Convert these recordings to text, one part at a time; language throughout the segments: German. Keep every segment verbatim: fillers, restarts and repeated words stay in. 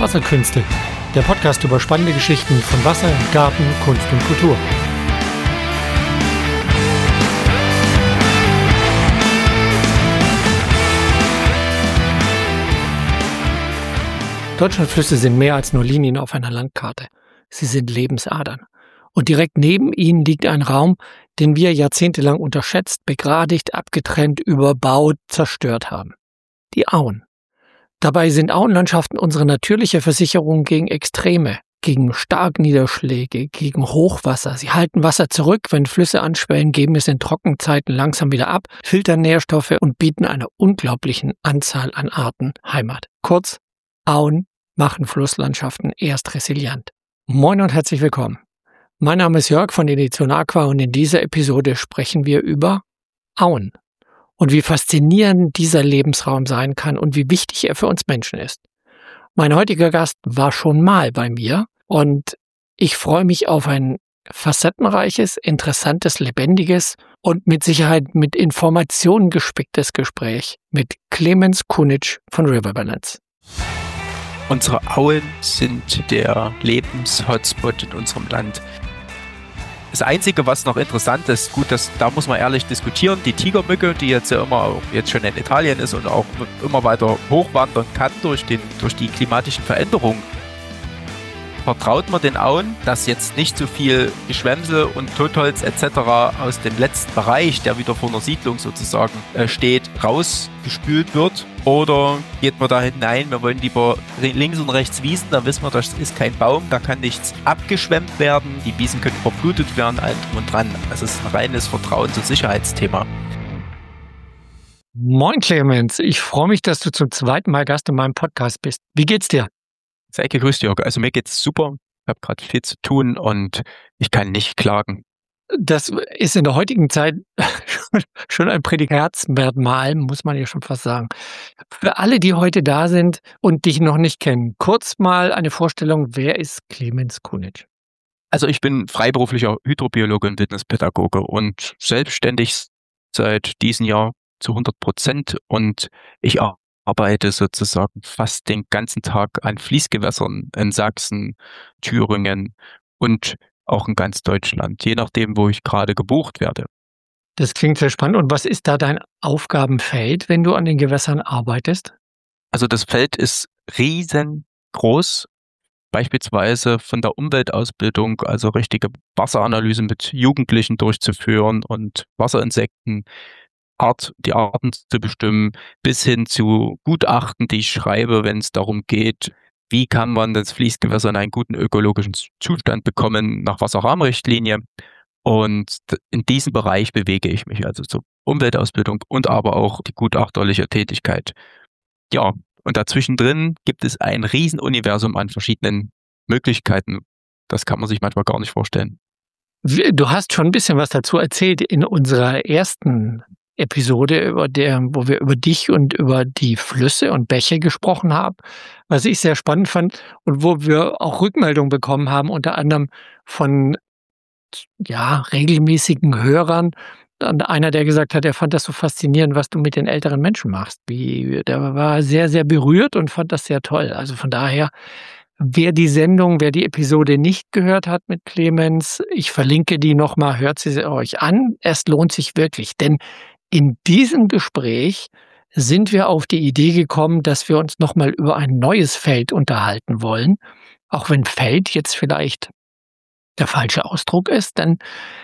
Wasserkünste, der Podcast über spannende Geschichten von Wasser, Garten, Kunst und Kultur. Deutschlands Flüsse sind mehr als nur Linien auf einer Landkarte. Sie sind Lebensadern. Und direkt neben ihnen liegt ein Raum, den wir jahrzehntelang unterschätzt, begradigt, abgetrennt, überbaut, zerstört haben. Die Auen. Dabei sind Auenlandschaften unsere natürliche Versicherung gegen Extreme, gegen Starkniederschläge, gegen Hochwasser. Sie halten Wasser zurück, wenn Flüsse anschwellen, geben es in Trockenzeiten langsam wieder ab, filtern Nährstoffe und bieten einer unglaublichen Anzahl an Arten Heimat. Kurz, Auen machen Flusslandschaften erst resilient. Moin und herzlich willkommen. Mein Name ist Jörg von Edition Aqua und in dieser Episode sprechen wir über Auen und wie faszinierend dieser Lebensraum sein kann und wie wichtig er für uns Menschen ist. Mein heutiger Gast war schon mal bei mir und ich freue mich auf ein facettenreiches, interessantes, lebendiges und mit Sicherheit mit Informationen gespicktes Gespräch mit Clemens Kunic von River Balance. Unsere Auen sind der Lebens-Hotspot in unserem Land. Das Einzige, was noch interessant ist, gut, das, da muss man ehrlich diskutieren, die Tigermücke, die jetzt ja immer auch jetzt schon in Italien ist und auch immer weiter hochwandern kann durch, den, durch die klimatischen Veränderungen. Vertraut man den Auen, dass jetzt nicht so viel Geschwämsel und Totholz et cetera aus dem letzten Bereich, der wieder vor einer Siedlung sozusagen äh, steht, rausgespült wird? Oder geht man da hinein, wir wollen lieber links und rechts Wiesen, da wissen wir, das ist kein Baum, da kann nichts abgeschwemmt werden, die Wiesen können verflutet werden, allem drum und dran. Das ist ein reines Vertrauens- und Sicherheitsthema. Moin Clemens, ich freue mich, dass du zum zweiten Mal Gast in meinem Podcast bist. Wie geht's dir? Sei gegrüßt, Jörg. Also mir geht's super. Ich habe gerade viel zu tun und ich kann nicht klagen. Das ist in der heutigen Zeit schon ein Prädikatsmerkmal, muss man ja schon fast sagen. Für alle, die heute da sind und dich noch nicht kennen, kurz mal eine Vorstellung, wer ist Clemens Kunic? Also ich bin freiberuflicher Hydrobiologe und Wildnispädagoge und selbstständig seit diesem Jahr zu hundert Prozent und ich auch arbeite sozusagen fast den ganzen Tag an Fließgewässern in Sachsen, Thüringen und auch in ganz Deutschland, je nachdem, wo ich gerade gebucht werde. Das klingt sehr spannend. Und was ist da dein Aufgabenfeld, wenn du an den Gewässern arbeitest? Also das Feld ist riesengroß, beispielsweise von der Umweltausbildung, also richtige Wasseranalyse mit Jugendlichen durchzuführen und Wasserinsekten, Art, die Arten zu bestimmen, bis hin zu Gutachten, die ich schreibe, wenn es darum geht, wie kann man das Fließgewässer in einen guten ökologischen Zustand bekommen nach Wasserrahmenrichtlinie. Und in diesem Bereich bewege ich mich, also zur Umweltausbildung und aber auch die gutachterliche Tätigkeit. Ja, und dazwischen drin gibt es ein Riesenuniversum an verschiedenen Möglichkeiten. Das kann man sich manchmal gar nicht vorstellen. Du hast schon ein bisschen was dazu erzählt in unserer ersten Episode, über der, wo wir über dich und über die Flüsse und Bäche gesprochen haben, was ich sehr spannend fand und wo wir auch Rückmeldungen bekommen haben, unter anderem von ja, regelmäßigen Hörern. Und einer, der gesagt hat, er fand das so faszinierend, was du mit den älteren Menschen machst. Wie, der war sehr, sehr berührt und fand das sehr toll. Also von daher, wer die Sendung, wer die Episode nicht gehört hat mit Clemens, ich verlinke die nochmal, hört sie euch an. Es lohnt sich wirklich, denn in diesem Gespräch sind wir auf die Idee gekommen, dass wir uns nochmal über ein neues Feld unterhalten wollen. Auch wenn Feld jetzt vielleicht der falsche Ausdruck ist, denn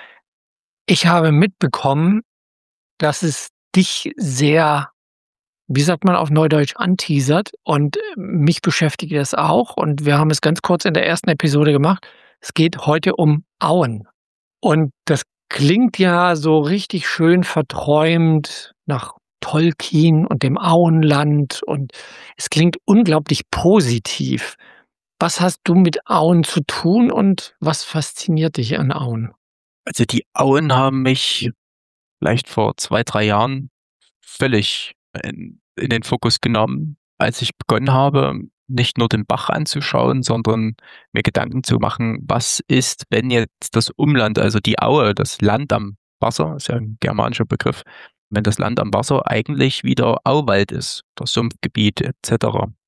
ich habe mitbekommen, dass es dich sehr, wie sagt man auf Neudeutsch, anteasert und mich beschäftigt das auch und wir haben es ganz kurz in der ersten Episode gemacht. Es geht heute um Auen und das klingt ja so richtig schön verträumt nach Tolkien und dem Auenland und es klingt unglaublich positiv. Was hast du mit Auen zu tun und was fasziniert dich an Auen? Also die Auen haben mich vielleicht vor zwei, drei Jahren völlig in, in den Fokus genommen, als ich begonnen habe, nicht nur den Bach anzuschauen, sondern mir Gedanken zu machen, was ist, wenn jetzt das Umland, also die Aue, das Land am Wasser, ist ja ein germanischer Begriff, wenn das Land am Wasser eigentlich wieder Auwald ist, das Sumpfgebiet et cetera.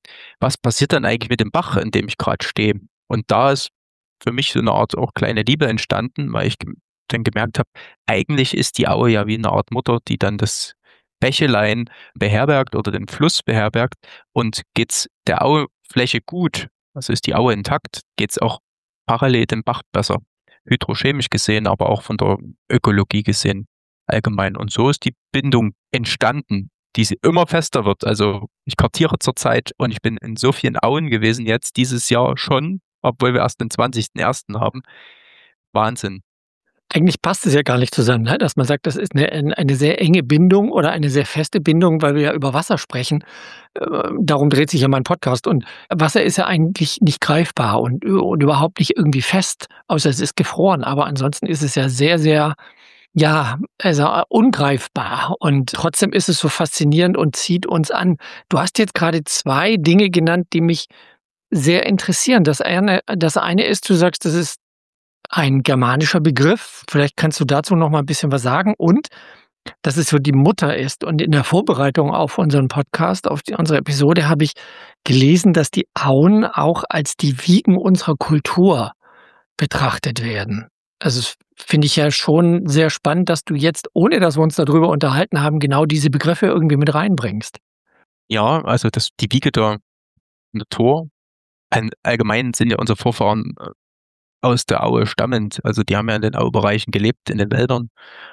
was passiert dann eigentlich mit dem Bach, in dem ich gerade stehe? Und da ist für mich so eine Art auch kleine Liebe entstanden, weil ich dann gemerkt habe, eigentlich ist die Aue ja wie eine Art Mutter, die dann das Bächelein beherbergt oder den Fluss beherbergt, und geht's der Auefläche gut, also ist die Aue intakt, geht's auch parallel dem Bach besser. Hydrochemisch gesehen, aber auch von der Ökologie gesehen allgemein. Und so ist die Bindung entstanden, die sie immer fester wird. Also ich kartiere zurzeit und ich bin in so vielen Auen gewesen jetzt dieses Jahr schon, obwohl wir erst den zwanzigsten ersten haben. Wahnsinn. Eigentlich passt es ja gar nicht zusammen, ne? Dass man sagt, das ist eine, eine sehr enge Bindung oder eine sehr feste Bindung, weil wir ja über Wasser sprechen. Äh, darum dreht sich ja mein Podcast. Und Wasser ist ja eigentlich nicht greifbar und, und überhaupt nicht irgendwie fest, außer es ist gefroren. Aber ansonsten ist es ja sehr, sehr, ja, also ungreifbar. Und trotzdem ist es so faszinierend und zieht uns an. Du hast jetzt gerade zwei Dinge genannt, die mich sehr interessieren. Das eine, das eine ist, du sagst, das ist ein germanischer Begriff. Vielleicht kannst du dazu noch mal ein bisschen was sagen, und dass es so die Mutter ist. Und in der Vorbereitung auf unseren Podcast, auf die, unsere Episode, habe ich gelesen, dass die Auen auch als die Wiegen unserer Kultur betrachtet werden. Also das finde ich ja schon sehr spannend, dass du jetzt, ohne dass wir uns darüber unterhalten haben, genau diese Begriffe irgendwie mit reinbringst. Ja, also das, die Wiege der Natur, ein, allgemein sind ja unsere Vorfahren aus der Aue stammend. Also die haben ja in den Aubereichen gelebt, in den Wäldern.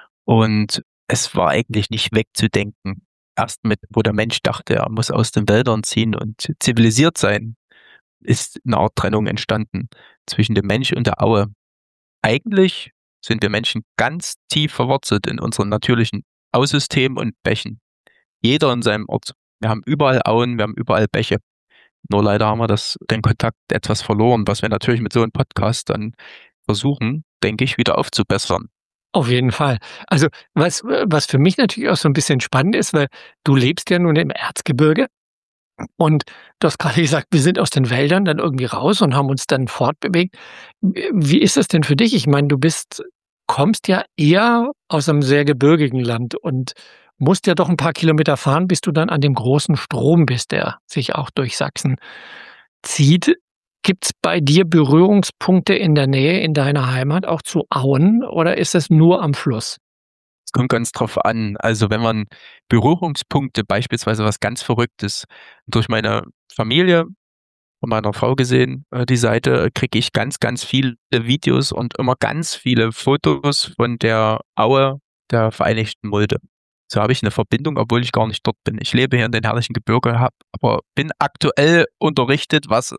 Und es war eigentlich nicht wegzudenken. Erst mit, wo der Mensch dachte, er muss aus den Wäldern ziehen und zivilisiert sein, ist eine Art Trennung entstanden zwischen dem Mensch und der Aue. Eigentlich sind wir Menschen ganz tief verwurzelt in unserem natürlichen Aussystem und Bächen. Jeder in seinem Ort. Wir haben überall Auen, wir haben überall Bäche. Nur leider haben wir das, den Kontakt etwas verloren, was wir natürlich mit so einem Podcast dann versuchen, denke ich, wieder aufzubessern. Auf jeden Fall. Also was, was für mich natürlich auch so ein bisschen spannend ist, weil du lebst ja nun im Erzgebirge und du hast gerade gesagt, wir sind aus den Wäldern dann irgendwie raus und haben uns dann fortbewegt. Wie ist das denn für dich? Ich meine, du bist, kommst ja eher aus einem sehr gebirgigen Land und musst ja doch ein paar Kilometer fahren, bis du dann an dem großen Strom bist, der sich auch durch Sachsen zieht. Gibt es bei dir Berührungspunkte in der Nähe in deiner Heimat auch zu Auen, oder ist es nur am Fluss? Es kommt ganz drauf an. Also wenn man Berührungspunkte, beispielsweise was ganz Verrücktes, durch meine Familie von meiner Frau gesehen, äh, die Seite, kriege ich ganz, ganz viele Videos und immer ganz viele Fotos von der Aue der Vereinigten Mulde. So habe ich eine Verbindung, obwohl ich gar nicht dort bin. Ich lebe hier in den herrlichen Gebirge, hab, aber bin aktuell unterrichtet, was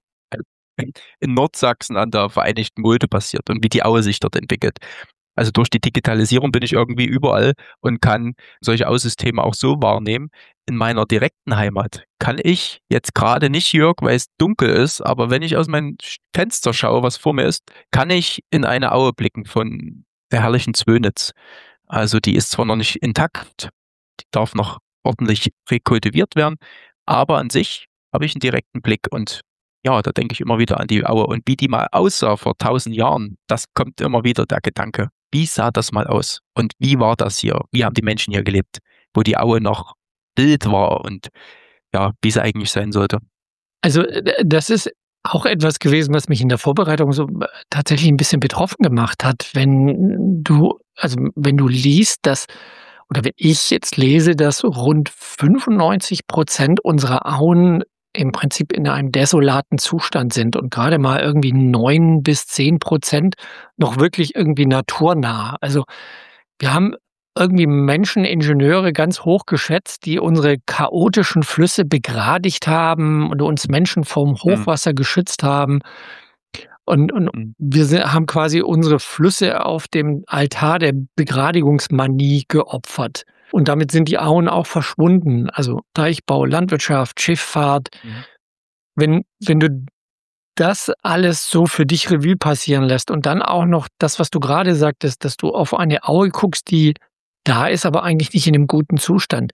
in Nordsachsen an der Vereinigten Mulde passiert und wie die Aue sich dort entwickelt. Also durch die Digitalisierung bin ich irgendwie überall und kann solche Aussysteme auch so wahrnehmen. In meiner direkten Heimat kann ich jetzt gerade nicht, Jörg, weil es dunkel ist, aber wenn ich aus meinem Fenster schaue, was vor mir ist, kann ich in eine Aue blicken von der herrlichen Zwönitz. Also die ist zwar noch nicht intakt, die darf noch ordentlich rekultiviert werden, aber an sich habe ich einen direkten Blick, und ja, da denke ich immer wieder an die Aue und wie die mal aussah vor tausend Jahren. Das kommt immer wieder, der Gedanke. Wie sah das mal aus? Und wie war das hier? Wie haben die Menschen hier gelebt? Wo die Aue noch Bild war und ja, wie sie eigentlich sein sollte. Also das ist auch etwas gewesen, was mich in der Vorbereitung so tatsächlich ein bisschen betroffen gemacht hat, wenn du, also wenn du liest, dass, oder wenn ich jetzt lese, dass rund fünfundneunzig Prozent unserer Auen im Prinzip in einem desolaten Zustand sind und gerade mal irgendwie neun bis zehn Prozent noch wirklich irgendwie naturnah. Also wir haben irgendwie Menschen, Ingenieure ganz hoch geschätzt, die unsere chaotischen Flüsse begradigt haben und uns Menschen vom Hochwasser mhm. geschützt haben. Und, und mhm. wir sind, haben quasi unsere Flüsse auf dem Altar der Begradigungsmanie geopfert. Und damit sind die Auen auch verschwunden. Also Deichbau, Landwirtschaft, Schifffahrt. Mhm. Wenn, wenn du das alles so für dich Revue passieren lässt und dann auch noch das, was du gerade sagtest, dass du auf eine Aue guckst, die da ist, aber eigentlich nicht in einem guten Zustand.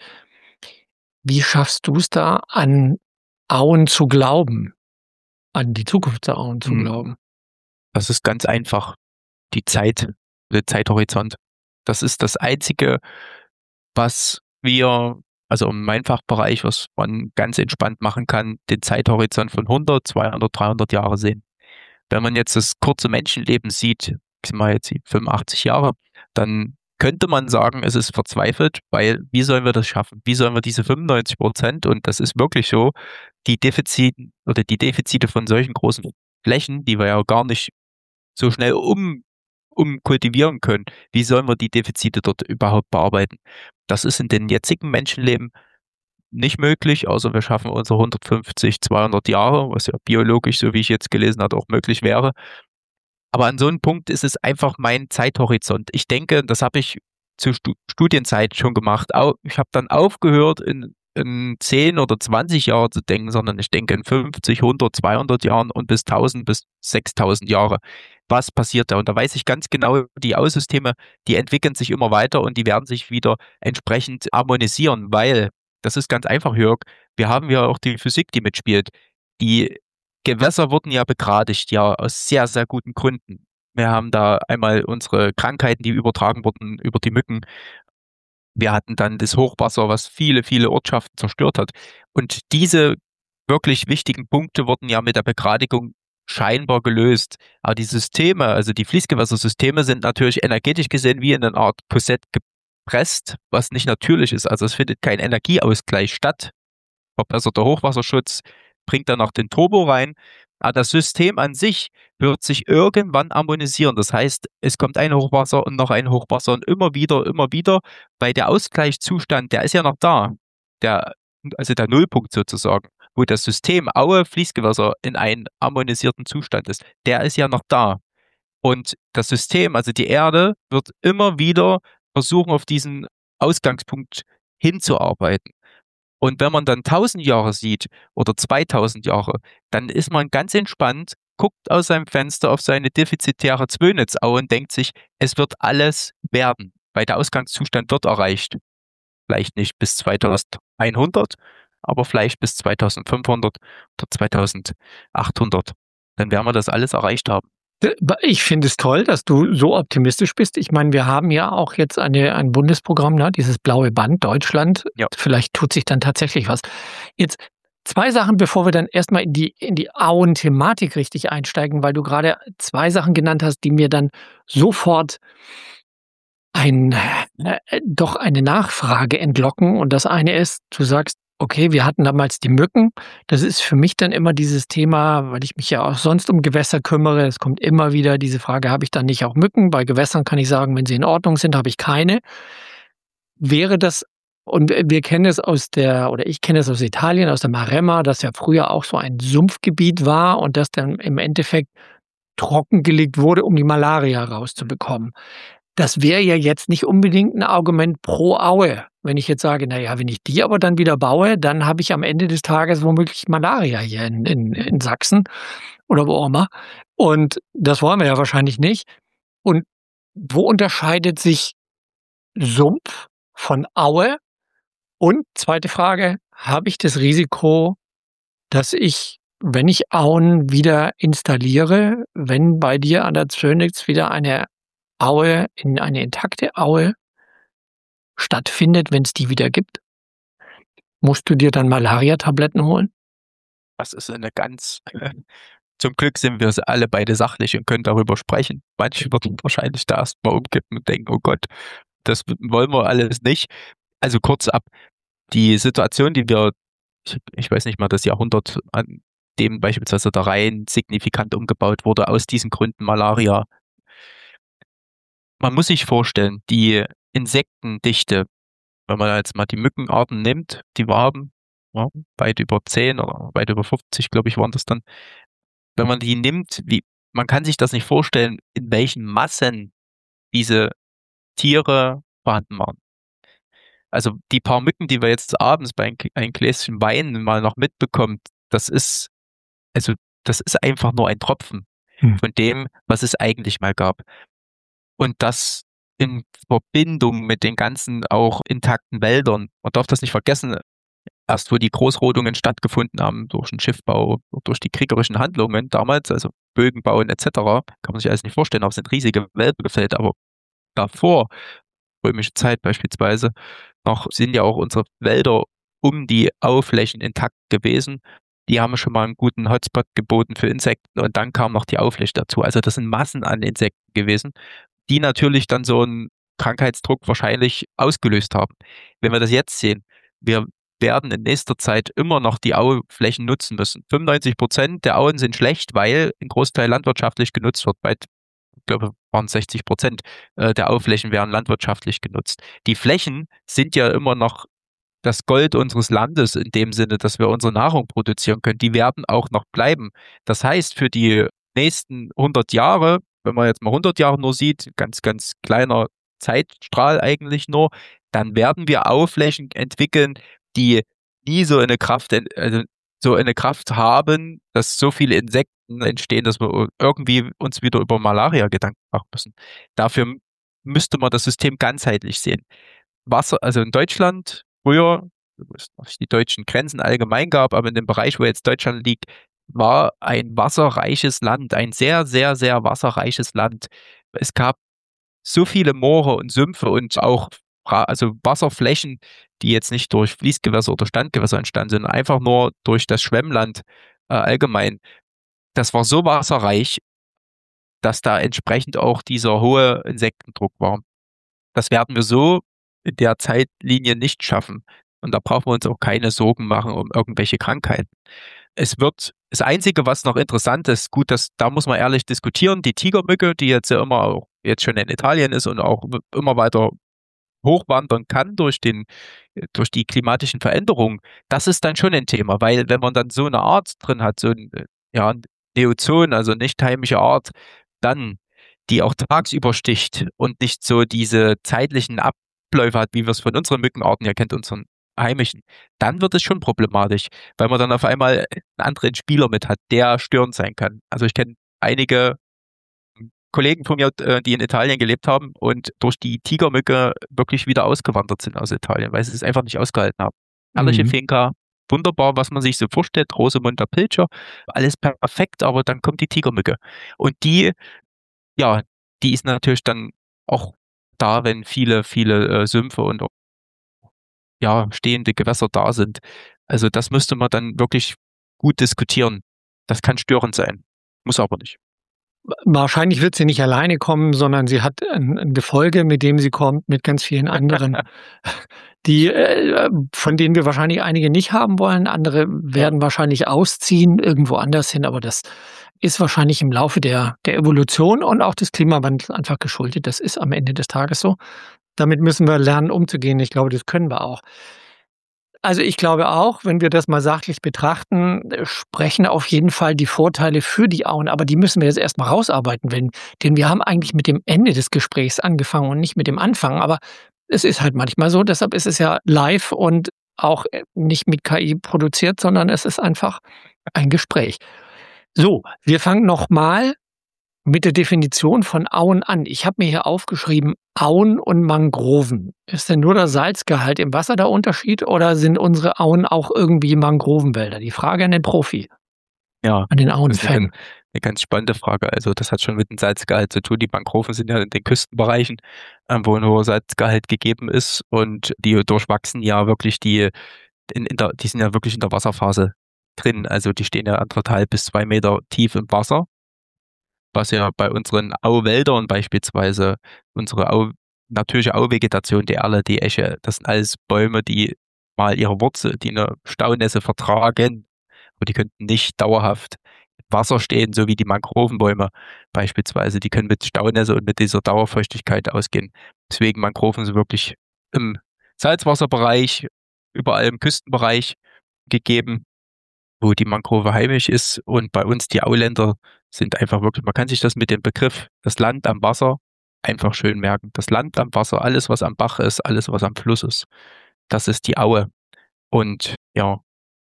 Wie schaffst du es da, an Auen zu glauben? An die Zukunft der Auen zu mhm. glauben? Das ist ganz einfach. Die Zeit, der Zeithorizont. Das ist das Einzige, was wir also mein Fachbereich, was man ganz entspannt machen kann, den Zeithorizont von hundert, zweihundert, dreihundert Jahre sehen. Wenn man jetzt das kurze Menschenleben sieht, ich sag mal jetzt die fünfundachtzig Jahre, dann könnte man sagen, es ist verzweifelt, weil wie sollen wir das schaffen? Wie sollen wir diese fünfundneunzig Prozent, und das ist wirklich so, die Defizite oder die Defizite von solchen großen Flächen, die wir ja gar nicht so schnell um, umkultivieren können, wie sollen wir die Defizite dort überhaupt bearbeiten? Das ist in den jetzigen Menschenleben nicht möglich, außer wir schaffen unsere hundertfünfzig, zweihundert Jahre, was ja biologisch, so wie ich jetzt gelesen habe, auch möglich wäre. Aber an so einem Punkt ist es einfach mein Zeithorizont. Ich denke, das habe ich zu Stu- Studienzeit schon gemacht. Au- Ich habe dann aufgehört, in, in zehn oder zwanzig Jahre zu denken, sondern ich denke in fünfzig, hundert, zweihundert Jahren und bis tausend bis sechstausend Jahre. Was passiert da? Und da weiß ich ganz genau, die Aussysteme, die entwickeln sich immer weiter und die werden sich wieder entsprechend harmonisieren, weil, das ist ganz einfach, Jörg, wir haben ja auch die Physik, die mitspielt. Die Gewässer wurden ja begradigt, ja, aus sehr, sehr guten Gründen. Wir haben da einmal unsere Krankheiten, die übertragen wurden über die Mücken. Wir hatten dann das Hochwasser, was viele, viele Ortschaften zerstört hat. Und diese wirklich wichtigen Punkte wurden ja mit der Begradigung scheinbar gelöst. Aber die Systeme, also die Fließgewässersysteme, sind natürlich energetisch gesehen wie in einer Art Korsett gepresst, was nicht natürlich ist. Also es findet kein Energieausgleich statt. Verbesserter Hochwasserschutz bringt dann noch den Turbo rein. Aber das System an sich wird sich irgendwann harmonisieren. Das heißt, es kommt ein Hochwasser und noch ein Hochwasser und immer wieder, immer wieder, weil der Ausgleichszustand, der ist ja noch da. Der, also der Nullpunkt sozusagen, wo das System Aue, Fließgewässer in einem harmonisierten Zustand ist, der ist ja noch da. Und das System, also die Erde, wird immer wieder versuchen, auf diesen Ausgangspunkt hinzuarbeiten. Und wenn man dann tausend Jahre sieht oder zweitausend Jahre, dann ist man ganz entspannt, guckt aus seinem Fenster auf seine defizitäre Zwönitzaue und denkt sich, es wird alles werden, weil der Ausgangszustand wird erreicht. Vielleicht nicht bis zweitausendeinhundert, aber vielleicht bis zweitausendfünfhundert oder zweitausendachthundert. Dann werden wir das alles erreicht haben. Ich finde es toll, dass du so optimistisch bist. Ich meine, wir haben ja auch jetzt eine, ein Bundesprogramm, ne, dieses blaue Band Deutschland. Ja. Vielleicht tut sich dann tatsächlich was. Jetzt zwei Sachen, bevor wir dann erstmal in die, in die Auen-Thematik richtig einsteigen, weil du gerade zwei Sachen genannt hast, die mir dann sofort ein, äh, doch eine Nachfrage entlocken. Und das eine ist, du sagst, okay, wir hatten damals die Mücken. Das ist für mich dann immer dieses Thema, weil ich mich ja auch sonst um Gewässer kümmere. Es kommt immer wieder diese Frage, habe ich dann nicht auch Mücken? Bei Gewässern kann ich sagen, wenn sie in Ordnung sind, habe ich keine. Wäre das, und wir kennen es aus der, oder ich kenne es aus Italien, aus der Maremma, das ja früher auch so ein Sumpfgebiet war und das dann im Endeffekt trockengelegt wurde, um die Malaria rauszubekommen. Das wäre ja jetzt nicht unbedingt ein Argument pro Aue. Wenn ich jetzt sage, naja, wenn ich die aber dann wieder baue, dann habe ich am Ende des Tages womöglich Malaria hier in, in, in Sachsen oder wo auch immer. Und das wollen wir ja wahrscheinlich nicht. Und wo unterscheidet sich Sumpf von Aue? Und zweite Frage, habe ich das Risiko, dass ich, wenn ich Auen wieder installiere, wenn bei dir an der Zönitz wieder eine Aue, in eine intakte Aue stattfindet, wenn es die wieder gibt, musst du dir dann Malaria-Tabletten holen? Das ist eine ganz, äh, zum Glück sind wir alle beide sachlich und können darüber sprechen. Manche würden wahrscheinlich da erstmal umkippen und denken, oh Gott, das wollen wir alles nicht. Also kurz ab, die Situation, die wir, ich, ich weiß nicht mal, das Jahrhundert, an dem beispielsweise der Rhein signifikant umgebaut wurde, aus diesen Gründen Malaria. Man muss sich vorstellen, die Insektendichte, wenn man jetzt mal die Mückenarten nimmt, die wir haben, ja, weit über zehn oder weit über fünfzig, glaube ich, waren das dann. Wenn man die nimmt, wie, man kann sich das nicht vorstellen, in welchen Massen diese Tiere vorhanden waren. Also die paar Mücken, die wir jetzt abends bei ein, ein Gläschen Wein mal noch mitbekommt, das ist, also das ist einfach nur ein Tropfen hm. von dem, was es eigentlich mal gab. Und das in Verbindung mit den ganzen auch intakten Wäldern. Man darf das nicht vergessen, erst wo die Großrodungen stattgefunden haben, durch den Schiffbau, durch die kriegerischen Handlungen damals, also Bögen bauen et cetera, kann man sich alles nicht vorstellen, aber es sind riesige Wälder gefällt. Aber davor römische Zeit beispielsweise, noch sind ja auch unsere Wälder um die Auflächen intakt gewesen. Die haben schon mal einen guten Hotspot geboten für Insekten und dann kam noch die Auffläche dazu. Also das sind Massen an Insekten gewesen, die natürlich dann so einen Krankheitsdruck wahrscheinlich ausgelöst haben. Wenn wir das jetzt sehen, wir werden in nächster Zeit immer noch die Aufflächen nutzen müssen. fünfundneunzig Prozent der Auen sind schlecht, weil ein Großteil landwirtschaftlich genutzt wird. Bei, ich glaube, waren sechzig Prozent der Aufflächen werden landwirtschaftlich genutzt. Die Flächen sind ja immer noch das Gold unseres Landes in dem Sinne, dass wir unsere Nahrung produzieren können. Die werden auch noch bleiben. Das heißt, für die nächsten hundert Jahre, wenn man jetzt mal hundert Jahre nur sieht, ganz, ganz kleiner Zeitstrahl eigentlich nur, dann werden wir Aufflächen entwickeln, die nie so eine Kraft, also so eine Kraft haben, dass so viele Insekten entstehen, dass wir irgendwie uns wieder über Malaria Gedanken machen müssen. Dafür müsste man das System ganzheitlich sehen. Wasser, also in Deutschland früher, wo es noch die deutschen Grenzen allgemein gab, aber in dem Bereich, wo jetzt Deutschland liegt, war ein wasserreiches Land, ein sehr, sehr, sehr wasserreiches Land. Es gab so viele Moore und Sümpfe und auch also Wasserflächen, die jetzt nicht durch Fließgewässer oder Standgewässer entstanden sind, einfach nur durch das Schwemmland äh, allgemein. Das war so wasserreich, dass da entsprechend auch dieser hohe Insektendruck war. Das werden wir so in der Zeitlinie nicht schaffen. Und da brauchen wir uns auch keine Sorgen machen um irgendwelche Krankheiten. Es wird, das Einzige, was noch interessant ist, gut, das, da muss man ehrlich diskutieren, die Tigermücke, die jetzt ja immer auch jetzt schon in Italien ist und auch immer weiter hochwandern kann durch den, durch die klimatischen Veränderungen, das ist dann schon ein Thema, weil wenn man dann so eine Art drin hat, so ein, ja, Neozon, also nicht heimische Art, dann, die auch tagsüber sticht und nicht so diese zeitlichen Abläufe hat, wie wir es von unseren Mückenarten ja kennt, unseren heimischen, dann wird es schon problematisch, weil man dann auf einmal einen anderen Spieler mit hat, der störend sein kann. Also ich kenne einige Kollegen von mir, die in Italien gelebt haben und durch die Tigermücke wirklich wieder ausgewandert sind aus Italien, weil sie es einfach nicht ausgehalten haben. Herrliche mhm. Finca, wunderbar, was man sich so vorstellt, Rosamunde Pilcher, alles perfekt, aber dann kommt die Tigermücke. Und die, ja, die ist natürlich dann auch da, wenn viele, viele äh, Sümpfe und ja, stehende Gewässer da sind. Also das müsste man dann wirklich gut diskutieren. Das kann störend sein, muss aber nicht. Wahrscheinlich wird sie nicht alleine kommen, sondern sie hat ein, ein Gefolge, mit dem sie kommt, mit ganz vielen anderen, die, äh, von denen wir wahrscheinlich einige nicht haben wollen. Andere werden wahrscheinlich ausziehen, irgendwo anders hin, aber das ist wahrscheinlich im Laufe der, der Evolution und auch des Klimawandels einfach geschuldet. Das ist am Ende des Tages so. Damit müssen wir lernen, umzugehen. Ich glaube, das können wir auch. Also ich glaube auch, wenn wir das mal sachlich betrachten, sprechen auf jeden Fall die Vorteile für die Auen, aber die müssen wir jetzt erstmal rausarbeiten, wenn, denn wir haben eigentlich mit dem Ende des Gesprächs angefangen und nicht mit dem Anfang, aber es ist halt manchmal so, deshalb ist es ja live und auch nicht mit K I produziert, sondern es ist einfach ein Gespräch. So, wir fangen nochmal mit der Definition von Auen an. Ich habe mir hier aufgeschrieben, Auen und Mangroven. Ist denn nur der Salzgehalt im Wasser der Unterschied oder sind unsere Auen auch irgendwie Mangrovenwälder? Die Frage an den Profi. Ja, an den Auen-Fan. Das ist eine, eine ganz spannende Frage. Also das hat schon mit dem Salzgehalt zu tun. Die Mangroven sind ja in den Küstenbereichen, wo ein hoher Salzgehalt gegeben ist und die durchwachsen ja wirklich die, in, in der, die sind ja wirklich in der Wasserphase drin. Also die stehen ja anderthalb bis zwei Meter tief im Wasser. Was ja bei unseren Auwäldern beispielsweise, unsere Au, natürliche Auvegetation, die Erle, die Esche, das sind alles Bäume, die mal ihre Wurzel, die eine Staunässe vertragen, aber die könnten nicht dauerhaft im Wasser stehen, so wie die Mangrovenbäume beispielsweise. Die können mit Staunässe und mit dieser Dauerfeuchtigkeit ausgehen. Deswegen Mangroven sind wirklich im Salzwasserbereich, überall im Küstenbereich gegeben, wo die Mangrove heimisch ist, und bei uns die Auländer sind einfach wirklich, man kann sich das mit dem Begriff das Land am Wasser einfach schön merken. Das Land am Wasser, alles was am Bach ist, alles was am Fluss ist, das ist die Aue. Und ja,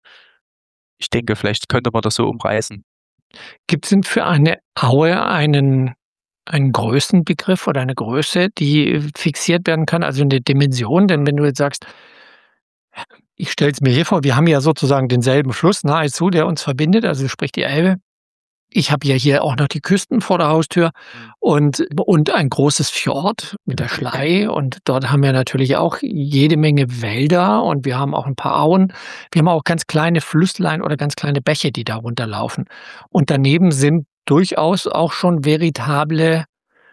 ich denke, vielleicht könnte man das so umreißen. Gibt es denn für eine Aue einen, einen Größenbegriff oder eine Größe, die fixiert werden kann, also eine Dimension? Denn wenn du jetzt sagst, ich stelle es mir hier vor, wir haben ja sozusagen denselben Fluss nahezu, der uns verbindet, also sprich die Elbe. ich habe ja hier auch noch die Küsten vor der Haustür und, und ein großes Fjord mit der Schlei. Und dort haben wir natürlich auch jede Menge Wälder und wir haben auch ein paar Auen. Wir haben auch ganz kleine Flüsslein oder ganz kleine Bäche, die da runterlaufen. Und daneben sind durchaus auch schon veritable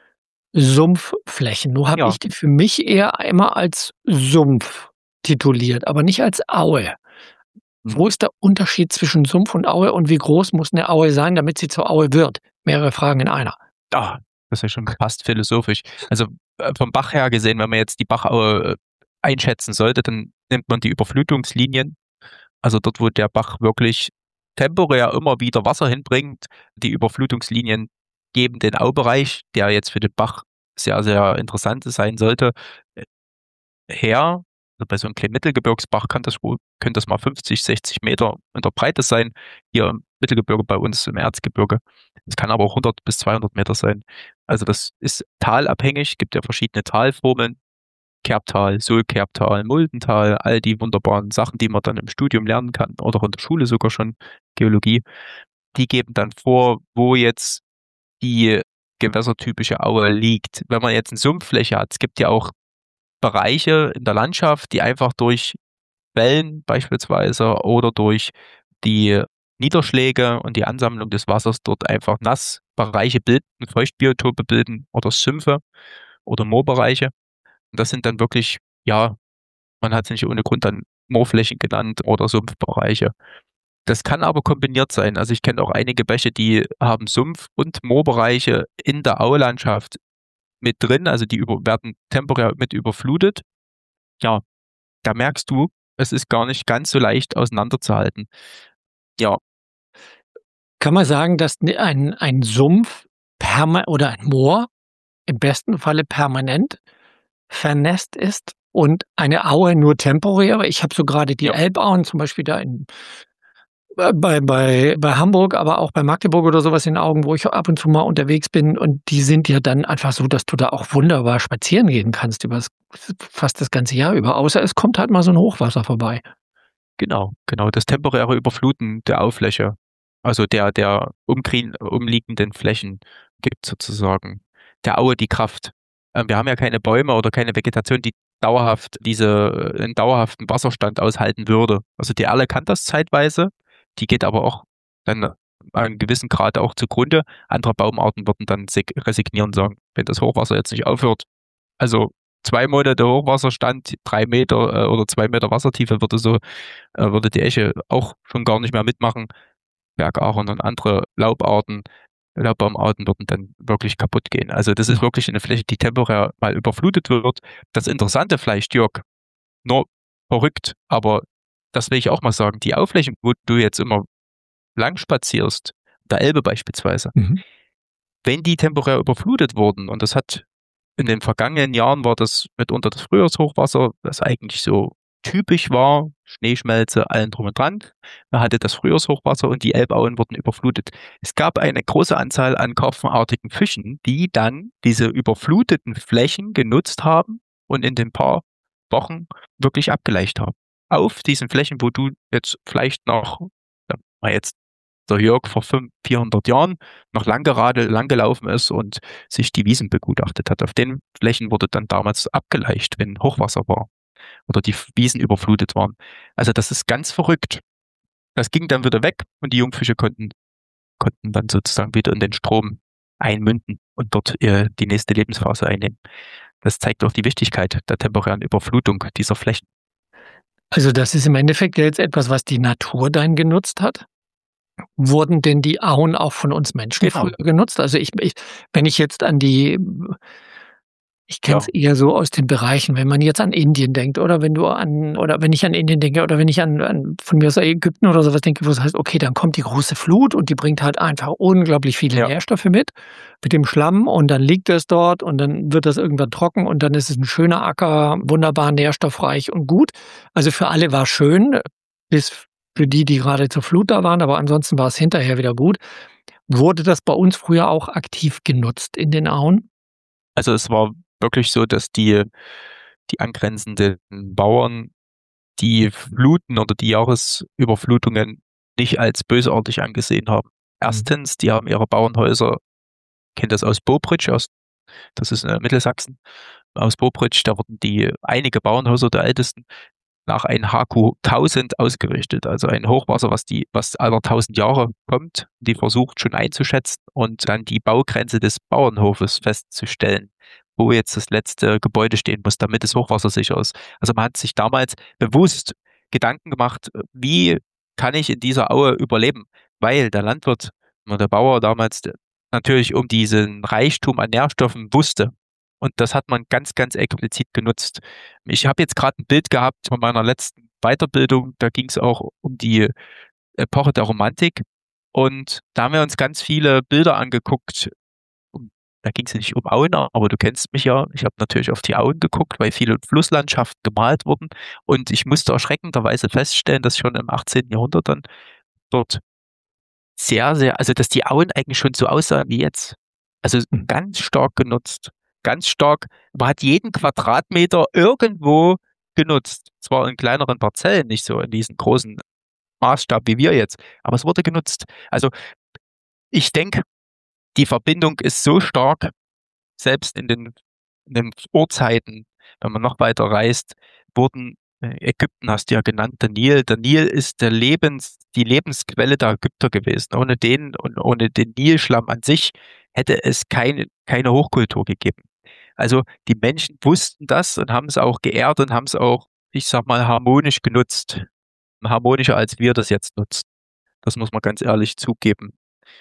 Sumpfflächen. Nur habe Ja. ich die für mich eher immer als Sumpf tituliert, aber nicht als Aue. Wo ist der Unterschied zwischen Sumpf und Aue und wie groß muss eine Aue sein, damit sie zur Aue wird? Mehrere Fragen in einer. Ah, das ist ja schon fast philosophisch. Also äh, vom Bach her gesehen, wenn man jetzt die Bachaue äh, einschätzen sollte, dann nimmt man die Überflutungslinien. Also dort, wo der Bach wirklich temporär immer wieder Wasser hinbringt. Die Überflutungslinien geben den Aubereich, der jetzt für den Bach sehr, sehr interessant sein sollte, äh, her. Also bei so einem kleinen Mittelgebirgsbach kann das, wohl- können das mal fünfzig, sechzig Meter in der Breite sein. Hier im Mittelgebirge bei uns im Erzgebirge. Es kann aber auch hundert bis zweihundert Meter sein. Also das ist talabhängig, gibt ja verschiedene Talformen. Kerbtal, Sohlkerbtal, Muldental, all die wunderbaren Sachen, die man dann im Studium lernen kann oder auch in der Schule sogar schon, Geologie. Die geben dann vor, wo jetzt die gewässertypische Aue liegt. Wenn man jetzt eine Sumpffläche hat, es gibt ja auch Bereiche in der Landschaft, die einfach durch Wellen beispielsweise oder durch die Niederschläge und die Ansammlung des Wassers dort einfach Nassbereiche bilden, Feuchtbiotope bilden oder Sümpfe oder Moorbereiche. Und das sind dann wirklich, ja, man hat es nicht ohne Grund dann Moorflächen genannt oder Sumpfbereiche. Das kann aber kombiniert sein. Also ich kenne auch einige Bäche, die haben Sumpf- und Moorbereiche in der Aulandschaft mit drin, also die über, werden temporär mit überflutet. Ja, da merkst du, es ist gar nicht ganz so leicht auseinanderzuhalten. Ja, Kann man sagen, dass ein, ein Sumpf perma oder ein Moor im besten Falle permanent vernässt ist und eine Aue nur temporär? Ich habe so gerade die Ja. Elbauen, zum Beispiel da in, bei, bei, bei Hamburg, aber auch bei Magdeburg oder sowas in den Augen, wo ich ab und zu mal unterwegs bin. Und die sind ja dann einfach so, dass du da auch wunderbar spazieren gehen kannst über das, fast das ganze Jahr über. Außer es kommt halt mal so ein Hochwasser vorbei. genau, genau. Das temporäre Überfluten der Auffläche, also der, der umkrie- umliegenden Flächen, gibt sozusagen der Aue die Kraft. Ähm, Wir haben ja keine Bäume oder keine Vegetation, die dauerhaft diese, einen dauerhaften Wasserstand aushalten würde. Also die Erle kann das zeitweise, die geht aber auch dann an einem gewissen Grad auch zugrunde. Andere Baumarten würden dann sig- resignieren, sagen, wenn das Hochwasser jetzt nicht aufhört. Also zwei Monate Hochwasserstand, drei Meter äh, oder zwei Meter Wassertiefe würde so, äh, würde die Esche auch schon gar nicht mehr mitmachen. Bergahorn und andere Laubarten, Laubbaumarten würden dann wirklich kaputt gehen. Also das ist wirklich eine Fläche, die temporär mal überflutet wird. Das Interessante vielleicht, Jörg, nur verrückt, aber das will ich auch mal sagen, die Aufflächen, wo du jetzt immer lang spazierst, der Elbe beispielsweise, Mhm. wenn die temporär überflutet wurden, und das hat in den vergangenen Jahren war das mitunter das Frühjahrshochwasser, das eigentlich so typisch war, Schneeschmelze, allen drum und dran. Man hatte das Frühjahrshochwasser und die Elbauen wurden überflutet. Es gab eine große Anzahl an karpfenartigen Fischen, die dann diese überfluteten Flächen genutzt haben und in den paar Wochen wirklich abgeleicht haben. Auf diesen Flächen, wo du jetzt vielleicht noch, da war jetzt der Jörg vor fünf, vierhundert Jahren noch lang gerade lang gelaufen ist und sich die Wiesen begutachtet hat. Auf den Flächen wurde dann damals abgeleicht, wenn Hochwasser war oder die Wiesen überflutet waren. Also das ist ganz verrückt. Das ging dann wieder weg und die Jungfische konnten, konnten dann sozusagen wieder in den Strom einmünden und dort äh, die nächste Lebensphase einnehmen. Das zeigt auch die Wichtigkeit der temporären Überflutung dieser Flächen. Also das ist im Endeffekt jetzt etwas, was die Natur dann genutzt hat. Wurden denn die Auen auch von uns Menschen Genau. früher genutzt? Also ich, ich wenn ich jetzt an die, ich kenne es Ja. eher so aus den Bereichen, wenn man jetzt an Indien denkt oder wenn du an, oder wenn ich an Indien denke oder wenn ich an, an von mir aus Ägypten oder sowas denke, wo es heißt, okay, dann kommt die große Flut und die bringt halt einfach unglaublich viele Ja. Nährstoffe mit, mit dem Schlamm und dann liegt es dort und dann wird das irgendwann trocken und dann ist es ein schöner Acker, wunderbar nährstoffreich und gut. Also für alle war es schön, bis für die, die gerade zur Flut da waren, aber ansonsten war es hinterher wieder gut. Wurde das bei uns früher auch aktiv genutzt in den Auen? Also es war wirklich so, dass die, die angrenzenden Bauern die Fluten oder die Jahresüberflutungen nicht als bösartig angesehen haben. Erstens, die haben ihre Bauernhäuser, kennt das aus Bobritsch, aus, das ist äh, Mittelsachsen, aus Bobritsch, da wurden die einige Bauernhäuser der ältesten nach einem H Q tausend ausgerichtet, also ein Hochwasser, was die, was alle tausend Jahre kommt, die versucht schon einzuschätzen und dann die Baugrenze des Bauernhofes festzustellen, wo jetzt das letzte Gebäude stehen muss, damit es hochwassersicher ist. Also man hat sich damals bewusst Gedanken gemacht, wie kann ich in dieser Aue überleben, weil der Landwirt, der Bauer damals natürlich um diesen Reichtum an Nährstoffen wusste. Und das hat man ganz, ganz explizit genutzt. Ich habe jetzt gerade ein Bild gehabt von meiner letzten Weiterbildung, da ging es auch um die Epoche der Romantik. Und da haben wir uns ganz viele Bilder angeguckt. Da ging es nicht um Auen, aber du kennst mich ja. Ich habe natürlich auf die Auen geguckt, weil viele Flusslandschaften gemalt wurden. Und ich musste erschreckenderweise feststellen, dass schon im achtzehnten Jahrhundert dann dort sehr, sehr, also dass die Auen eigentlich schon so aussahen wie jetzt. Also ganz stark genutzt. Ganz stark, man hat jeden Quadratmeter irgendwo genutzt. Zwar in kleineren Parzellen, nicht so in diesen großen Maßstab wie wir jetzt, aber es wurde genutzt. Also ich denke, die Verbindung ist so stark, selbst in den, in den Urzeiten, wenn man noch weiter reist, wurden, äh, Ägypten hast du ja genannt, der Nil. Der Nil ist der Lebens, die Lebensquelle der Ägypter gewesen. Ohne den und ohne den Nilschlamm an sich hätte es keine, keine Hochkultur gegeben. Also die Menschen wussten das und haben es auch geehrt und haben es auch, ich sag mal, harmonisch genutzt. Harmonischer, als wir das jetzt nutzen. Das muss man ganz ehrlich zugeben.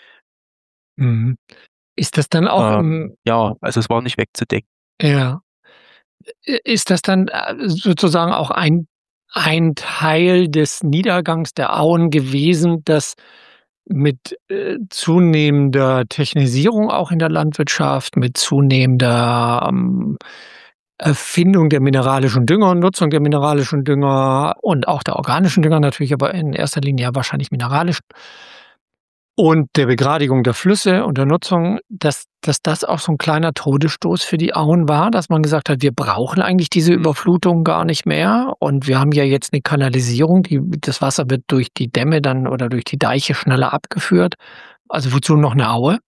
Mhm. Ist das dann auch Ähm, im, ja, also es war nicht wegzudenken. ja, ist das dann äh, sozusagen auch ein, ein Teil des Niedergangs der Auen gewesen, dass mit äh, zunehmender Technisierung auch in der Landwirtschaft, mit zunehmender ähm, Erfindung der mineralischen Dünger und Nutzung der mineralischen Dünger und auch der organischen Dünger natürlich, aber in erster Linie ja wahrscheinlich mineralisch und der Begradigung der Flüsse und der Nutzung, dass, dass das auch so ein kleiner Todesstoß für die Auen war, dass man gesagt hat, wir brauchen eigentlich diese Überflutung gar nicht mehr und wir haben ja jetzt eine Kanalisierung, die, das Wasser wird durch die Dämme dann oder durch die Deiche schneller abgeführt. Also wozu noch eine Aue?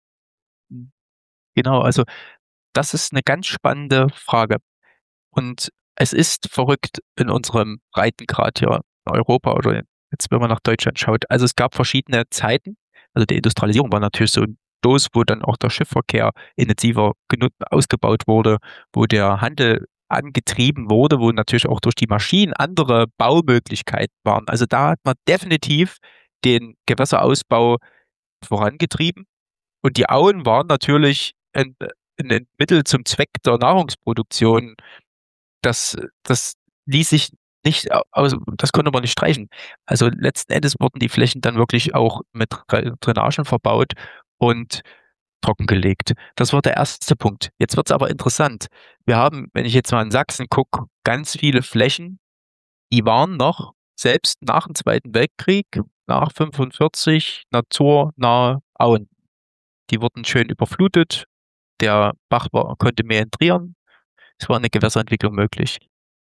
Genau, also das ist eine ganz spannende Frage. Und es ist verrückt in unserem Breitengrad hier in Europa oder jetzt, wenn man nach Deutschland schaut. Also es gab verschiedene Zeiten. Also die Industrialisierung war natürlich so ein Stoß, wo dann auch der Schiffsverkehr intensiver genutzt, ausgebaut wurde, wo der Handel angetrieben wurde, wo natürlich auch durch die Maschinen andere Baumöglichkeiten waren. Also da hat man definitiv den Gewässerausbau vorangetrieben. Und die Auen waren natürlich ein, ein Mittel zum Zweck der Nahrungsproduktion. Das, das ließ sich nicht, aus, das konnte man nicht streichen. Also letzten Endes wurden die Flächen dann wirklich auch mit Drainagen verbaut und trockengelegt. Das war der erste Punkt. Jetzt wird es aber interessant. Wir haben, wenn ich jetzt mal in Sachsen gucke, ganz viele Flächen, die waren noch, selbst nach dem Zweiten Weltkrieg, nach fünfundvierzig, naturnahe Auen. Die wurden schön überflutet, der Bach war, konnte meandrieren, es war eine Gewässerentwicklung möglich.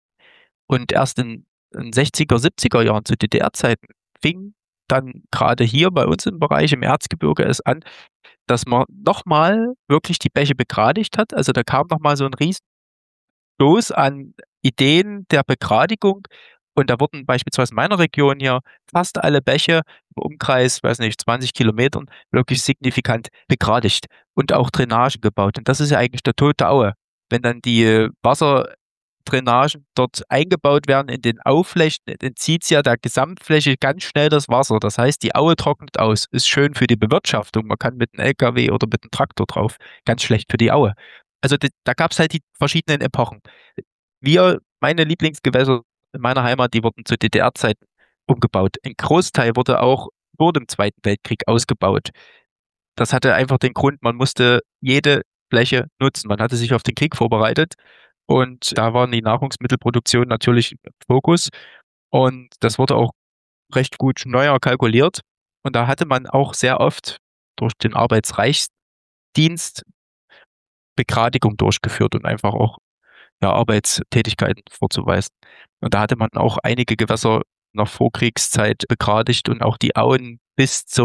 Und erst in den sechziger, siebziger Jahren zu D D R-Zeiten fing dann gerade hier bei uns im Bereich im Erzgebirge es an, dass man nochmal wirklich die Bäche begradigt hat. Also da kam nochmal so ein Riesenstoß an Ideen der Begradigung. Und da wurden beispielsweise in meiner Region hier fast alle Bäche im Umkreis, weiß nicht, zwanzig Kilometern wirklich signifikant begradigt und auch Drainagen gebaut. Und das ist ja eigentlich der Tod der Aue. Wenn dann die Wasserdrainagen dort eingebaut werden in den Aufflächen, entzieht es ja der Gesamtfläche ganz schnell das Wasser. Das heißt, die Aue trocknet aus. Ist schön für die Bewirtschaftung. Man kann mit einem L K W oder mit einem Traktor drauf. Ganz schlecht für die Aue. Also die, da gab es halt die verschiedenen Epochen. Wir, meine Lieblingsgewässer in meiner Heimat, die wurden zu D D R-Zeiten umgebaut. Ein Großteil wurde auch vor dem Zweiten Weltkrieg ausgebaut. Das hatte einfach den Grund, man musste jede Fläche nutzen. Man hatte sich auf den Krieg vorbereitet und da war die Nahrungsmittelproduktion natürlich im Fokus und das wurde auch recht gut neuer kalkuliert und da hatte man auch sehr oft durch den Arbeitsreichsdienst Begradigung durchgeführt und einfach auch ja, Arbeitstätigkeiten vorzuweisen. Und da hatte man auch einige Gewässer nach Vorkriegszeit begradigt und auch die Auen bis zum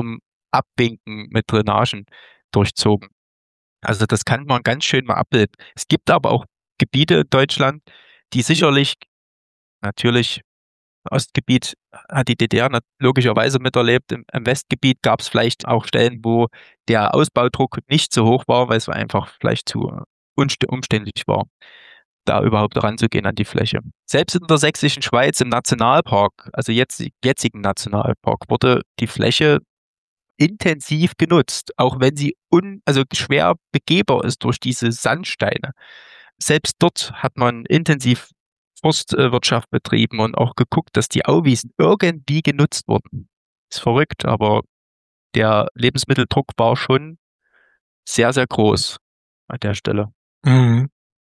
abwinken mit Drainagen durchzogen. Also das kann man ganz schön mal abbilden. Es gibt aber auch Gebiete in Deutschland, die sicherlich, natürlich, Ostgebiet hat die D D R logischerweise miterlebt. Im, im Westgebiet gab es vielleicht auch Stellen, wo der Ausbaudruck nicht so hoch war, weil es einfach vielleicht zu umständlich war, da überhaupt ranzugehen an die Fläche. Selbst in der sächsischen Schweiz im Nationalpark, also jetzt jetzigen Nationalpark, wurde die Fläche intensiv genutzt, auch wenn sie un, also schwer begehbar ist durch diese Sandsteine. Selbst dort hat man intensiv Forstwirtschaft betrieben und auch geguckt, dass die Auwiesen irgendwie genutzt wurden. Ist verrückt, aber der Lebensmitteldruck war schon sehr, sehr groß an der Stelle. Mhm.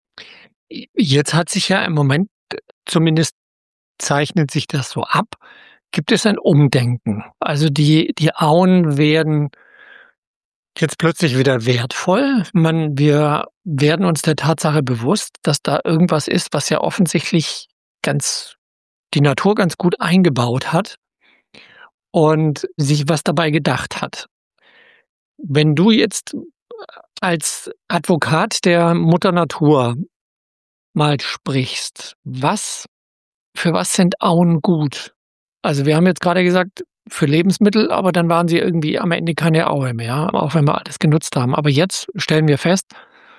Jetzt hat sich ja im Moment, zumindest zeichnet sich das so ab, gibt es ein Umdenken. Also die, die Auen werden jetzt plötzlich wieder wertvoll. Man, wir werden uns der Tatsache bewusst, dass da irgendwas ist, was ja offensichtlich ganz die Natur ganz gut eingebaut hat und sich was dabei gedacht hat. Wenn du jetzt als Advokat der Mutter Natur mal sprichst, was, für was sind Auen gut? Also wir haben jetzt gerade gesagt, für Lebensmittel, aber dann waren sie irgendwie am Ende keine Aue mehr, auch wenn wir alles genutzt haben. Aber jetzt stellen wir fest,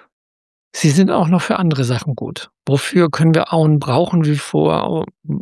sie sind auch noch für andere Sachen gut. Wofür können wir Auen brauchen? Wie vor,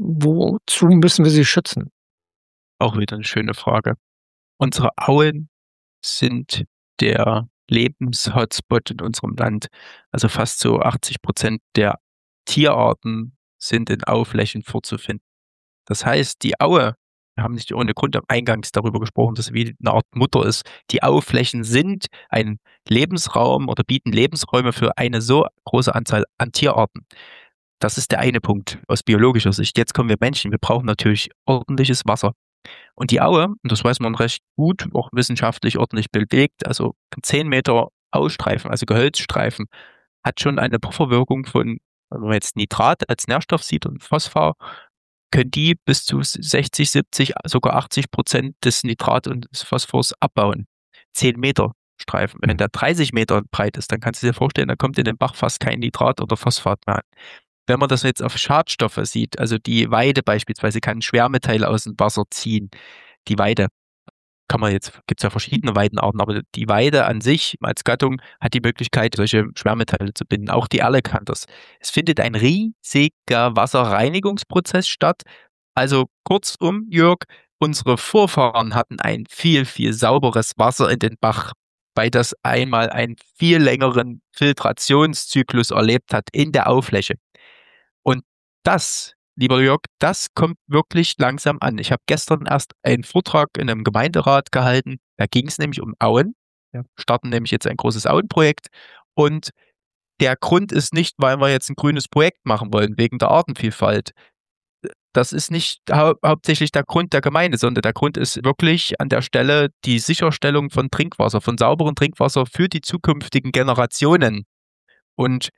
wozu müssen wir sie schützen? Auch wieder eine schöne Frage. Unsere Auen sind der Lebenshotspot in unserem Land. Also fast so achtzig Prozent der Tierarten sind in Auflächen vorzufinden. Das heißt, die Aue, wir haben nicht ohne Grund am Eingangs darüber gesprochen, dass sie wie eine Art Mutter ist. Die Aufflächen sind ein Lebensraum oder bieten Lebensräume für eine so große Anzahl an Tierarten. Das ist der eine Punkt aus biologischer Sicht. Jetzt kommen wir Menschen. Wir brauchen natürlich ordentliches Wasser. Und die Aue, und das weiß man recht gut, auch wissenschaftlich ordentlich belegt, also zehn Meter Ausstreifen, also Gehölzstreifen, hat schon eine Pufferwirkung von, wenn man jetzt Nitrat als Nährstoff sieht und Phosphor, können die bis zu sechzig, siebzig, sogar achtzig Prozent des Nitrat und des Phosphors abbauen. zehn Meter Streifen. Wenn der dreißig Meter breit ist, dann kannst du dir vorstellen, da kommt in den Bach fast kein Nitrat oder Phosphat mehr an. Wenn man das jetzt auf Schadstoffe sieht, also die Weide beispielsweise kann Schwermetalle aus dem Wasser ziehen. Die Weide kann man jetzt, gibt es ja verschiedene Weidenarten, aber die Weide an sich als Gattung hat die Möglichkeit, solche Schwermetalle zu binden. Auch die Erle kann das. Es findet ein riesiger Wasserreinigungsprozess statt. Also kurzum, Jörg, unsere Vorfahren hatten ein viel, viel sauberes Wasser in den Bach, weil das einmal einen viel längeren Filtrationszyklus erlebt hat in der Auffläche. Und das, lieber Jörg, das kommt wirklich langsam an. Ich habe gestern erst einen Vortrag in einem Gemeinderat gehalten. Da ging es nämlich um Auen. Wir starten nämlich jetzt ein großes Auenprojekt. Und der Grund ist nicht, weil wir jetzt ein grünes Projekt machen wollen, wegen der Artenvielfalt. Das ist nicht hau- hauptsächlich der Grund der Gemeinde, sondern der Grund ist wirklich an der Stelle die Sicherstellung von Trinkwasser, von sauberem Trinkwasser für die zukünftigen Generationen. Und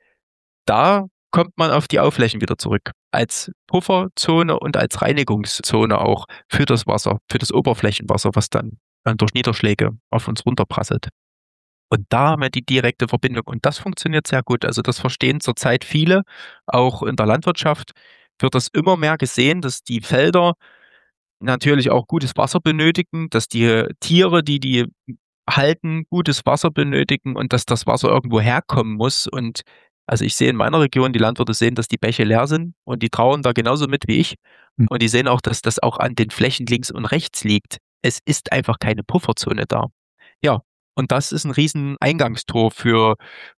da kommt man auf die Aufflächen wieder zurück. Als Pufferzone und als Reinigungszone auch für das Wasser, für das Oberflächenwasser, was dann durch Niederschläge auf uns runterprasselt. Und da haben wir die direkte Verbindung. Und das funktioniert sehr gut. Also das verstehen zurzeit viele. Auch in der Landwirtschaft wird das immer mehr gesehen, dass die Felder natürlich auch gutes Wasser benötigen, dass die Tiere, die die halten, gutes Wasser benötigen und dass das Wasser irgendwo herkommen muss. Und also ich sehe in meiner Region, die Landwirte sehen, dass die Bäche leer sind und die trauern da genauso mit wie ich. Und die sehen auch, dass das auch an den Flächen links und rechts liegt. Es ist einfach keine Pufferzone da. Ja, und das ist ein riesen Eingangstor für,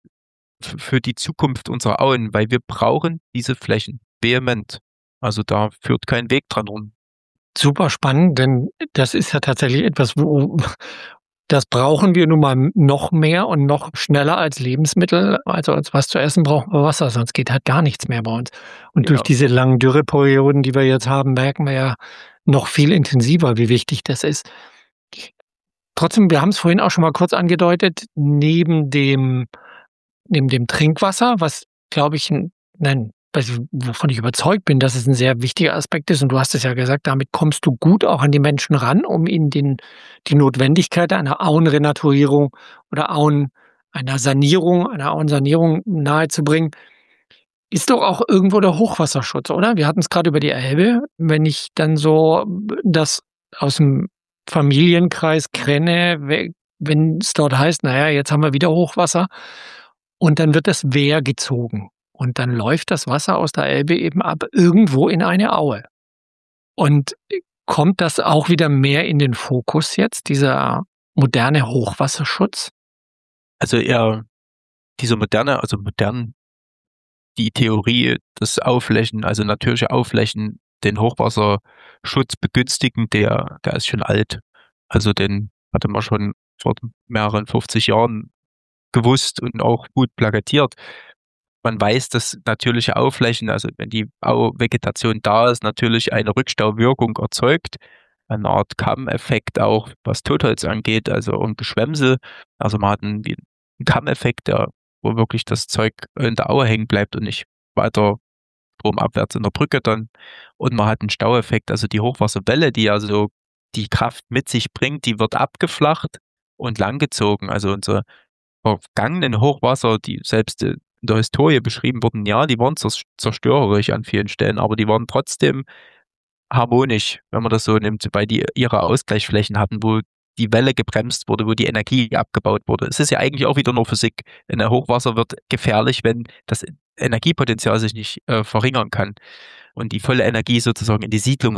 für die Zukunft unserer Auen, weil wir brauchen diese Flächen vehement. Also da führt kein Weg dran rum. Super spannend, denn das ist ja tatsächlich etwas, wo das brauchen wir nun mal noch mehr und noch schneller als Lebensmittel. Also als was zu essen brauchen wir Wasser, sonst geht halt gar nichts mehr bei uns. Und Genau. durch diese langen Dürreperioden, die wir jetzt haben, merken wir ja noch viel intensiver, wie wichtig das ist. Trotzdem, wir haben es vorhin auch schon mal kurz angedeutet, neben dem, neben dem Trinkwasser, was, glaube ich, ein, ein wovon ich überzeugt bin, dass es ein sehr wichtiger Aspekt ist. Und du hast es ja gesagt, damit kommst du gut auch an die Menschen ran, um ihnen den, die Notwendigkeit einer Auenrenaturierung oder Auen, einer Sanierung, einer Auensanierung nahezubringen. Ist doch auch irgendwo der Hochwasserschutz, oder? Wir hatten es gerade über die Elbe. Wenn ich dann so das aus dem Familienkreis kenne, wenn es dort heißt, naja, jetzt haben wir wieder Hochwasser und dann wird das Wehr gezogen und dann läuft das Wasser aus der Elbe eben ab irgendwo in eine Aue. Und kommt das auch wieder mehr in den Fokus jetzt, dieser moderne Hochwasserschutz? Also eher dieser moderne, also modern, die Theorie, das Aufflächen, also natürliche Aufflächen, den Hochwasserschutz begünstigen, der, der ist schon alt. Also den hatte man schon vor mehreren fünfzig Jahren gewusst und auch gut plakatiert. Man weiß, dass natürliche Aufflächen, also wenn die Vegetation da ist, natürlich eine Rückstauwirkung erzeugt, eine Art Kammeffekt auch, was Totholz angeht, also und Geschwämsel. Also man hat einen, einen Kammeffekt, der, wo wirklich das Zeug in der Aue hängen bleibt und nicht weiter stromabwärts in der Brücke dann. Und man hat einen Staueffekt, also die Hochwasserwelle, die also die Kraft mit sich bringt, die wird abgeflacht und langgezogen. Also unsere vergangenen Hochwasser, die selbst in der Historie beschrieben wurden, ja, die waren zerstörerisch an vielen Stellen, aber die waren trotzdem harmonisch, wenn man das so nimmt, weil die ihre Ausgleichsflächen hatten, wo die Welle gebremst wurde, wo die Energie abgebaut wurde. Es ist ja eigentlich auch wieder nur Physik. Ein Hochwasser wird gefährlich, wenn das Energiepotenzial sich nicht äh, verringern kann und die volle Energie sozusagen in die Siedlung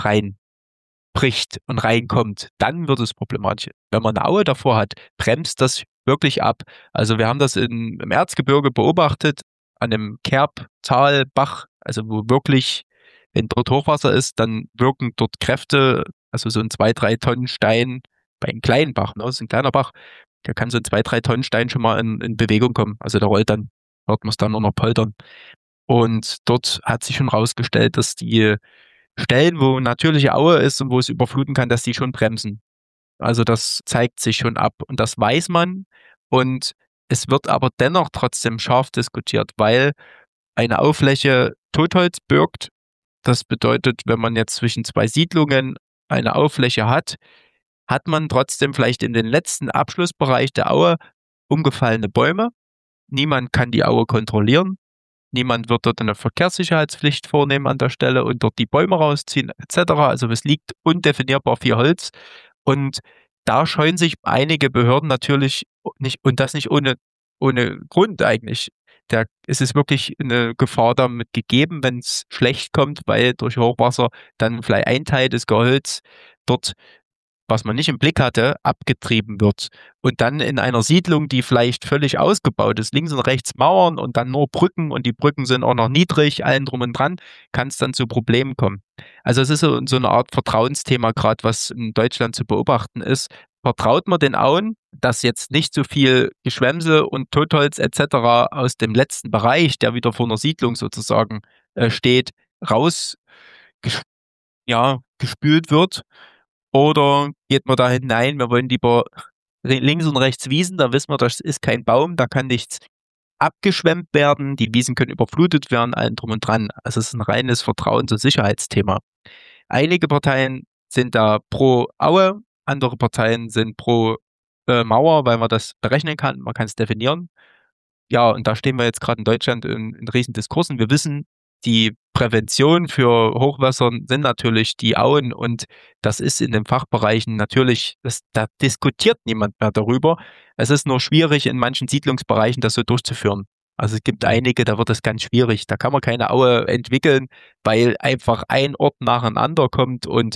reinbricht und reinkommt. Dann wird es problematisch. Wenn man eine Aue davor hat, bremst das wirklich ab. Also wir haben das in, im Erzgebirge beobachtet, an dem Kerbtalbach, also wo wirklich, wenn dort Hochwasser ist, dann wirken dort Kräfte, also so ein zwei, drei Tonnen Stein bei einem kleinen Bach, ne, das ist ein kleiner Bach, da kann so ein zwei, drei Tonnen Stein schon mal in, in Bewegung kommen. Also der rollt dann, hört man es dann nur noch poltern. Und dort hat sich schon rausgestellt, dass die Stellen, wo natürliche Aue ist und wo es überfluten kann, dass die schon bremsen. Also das zeigt sich schon ab und das weiß man und es wird aber dennoch trotzdem scharf diskutiert, weil eine Auffläche Totholz birgt. Das bedeutet, wenn man jetzt zwischen zwei Siedlungen eine Auffläche hat, hat man trotzdem vielleicht in den letzten Abschlussbereich der Aue umgefallene Bäume. Niemand kann die Aue kontrollieren. Niemand wird dort eine Verkehrssicherheitspflicht vornehmen an der Stelle und dort die Bäume rausziehen et cetera. Also es liegt undefinierbar viel Holz. Und da scheuen sich einige Behörden natürlich nicht, und das nicht ohne, ohne Grund eigentlich. Da ist es wirklich eine Gefahr damit gegeben, wenn es schlecht kommt, weil durch Hochwasser dann vielleicht ein Teil des Gehölz dort, was man nicht im Blick hatte, abgetrieben wird. Und dann in einer Siedlung, die vielleicht völlig ausgebaut ist, links und rechts Mauern und dann nur Brücken und die Brücken sind auch noch niedrig, allen drum und dran, kann es dann zu Problemen kommen. Also es ist so, so eine Art Vertrauensthema gerade, was in Deutschland zu beobachten ist. Vertraut man den Auen, dass jetzt nicht so viel Geschwämsel und Totholz et cetera aus dem letzten Bereich, der wieder vor einer Siedlung sozusagen äh, steht, raus ges- ja, gespült wird? Oder geht man da hinein, wir wollen lieber links und rechts Wiesen, da wissen wir, das ist kein Baum, da kann nichts abgeschwemmt werden, die Wiesen können überflutet werden, allen drum und dran. Also es ist ein reines Vertrauens- und Sicherheitsthema. Einige Parteien sind da pro Aue, andere Parteien sind pro äh, Mauer, weil man das berechnen kann, man kann es definieren. Ja, und da stehen wir jetzt gerade in Deutschland in, in riesen Diskursen. Wir wissen, die Prävention für Hochwässern sind natürlich die Auen und das ist in den Fachbereichen natürlich, das, da diskutiert niemand mehr darüber. Es ist nur schwierig, in manchen Siedlungsbereichen das so durchzuführen. Also es gibt einige, da wird es ganz schwierig. Da kann man keine Aue entwickeln, weil einfach ein Ort nacheinander kommt und,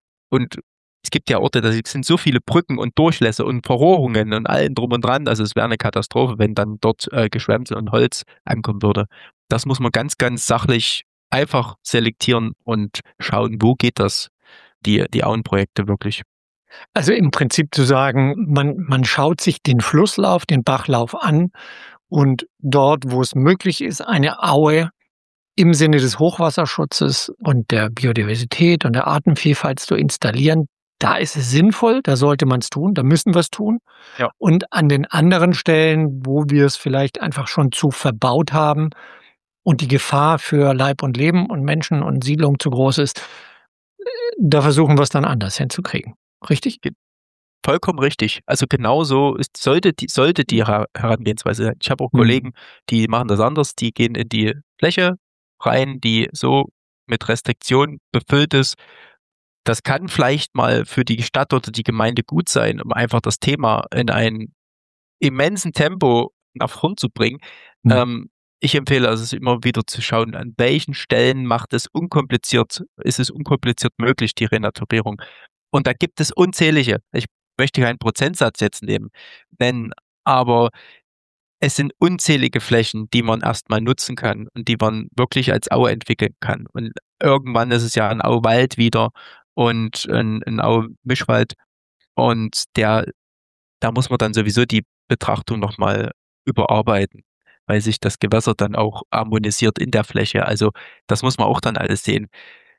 und es gibt ja Orte, da sind so viele Brücken und Durchlässe und Verrohrungen und allen drum und dran. Also es wäre eine Katastrophe, wenn dann dort äh, Geschwämsel und Holz ankommen würde. Das muss man ganz, ganz sachlich einfach selektieren und schauen, wo geht das, die, die Auenprojekte wirklich. Also im Prinzip zu sagen, man, man schaut sich den Flusslauf, den Bachlauf an und dort, wo es möglich ist, eine Aue im Sinne des Hochwasserschutzes und der Biodiversität und der Artenvielfalt zu installieren, da ist es sinnvoll, da sollte man es tun, da müssen wir es tun. Ja. Und an den anderen Stellen, wo wir es vielleicht einfach schon zu verbaut haben und die Gefahr für Leib und Leben und Menschen und Siedlung zu groß ist, da versuchen wir es dann anders hinzukriegen. Richtig? Vollkommen richtig. Also genauso ist, sollte die, sollte die Herangehensweise sein. Ich habe auch mhm. Kollegen, die machen das anders, die gehen in die Fläche rein, die so mit Restriktionen befüllt ist. Das kann vielleicht mal für die Stadt oder die Gemeinde gut sein, um einfach das Thema in einem immensen Tempo nach vorn zu bringen. Mhm. Ähm, ich empfehle also immer wieder zu schauen, an welchen Stellen macht es unkompliziert, ist es unkompliziert möglich, die Renaturierung. Und da gibt es unzählige. Ich möchte keinen Prozentsatz jetzt nehmen, nennen, aber es sind unzählige Flächen, die man erstmal nutzen kann und die man wirklich als Aue entwickeln kann. Und irgendwann ist es ja ein Auwald wieder und ein, ein Aue-Mischwald. Und der, da muss man dann sowieso die Betrachtung nochmal überarbeiten, weil sich das Gewässer dann auch harmonisiert in der Fläche. Also das muss man auch dann alles sehen.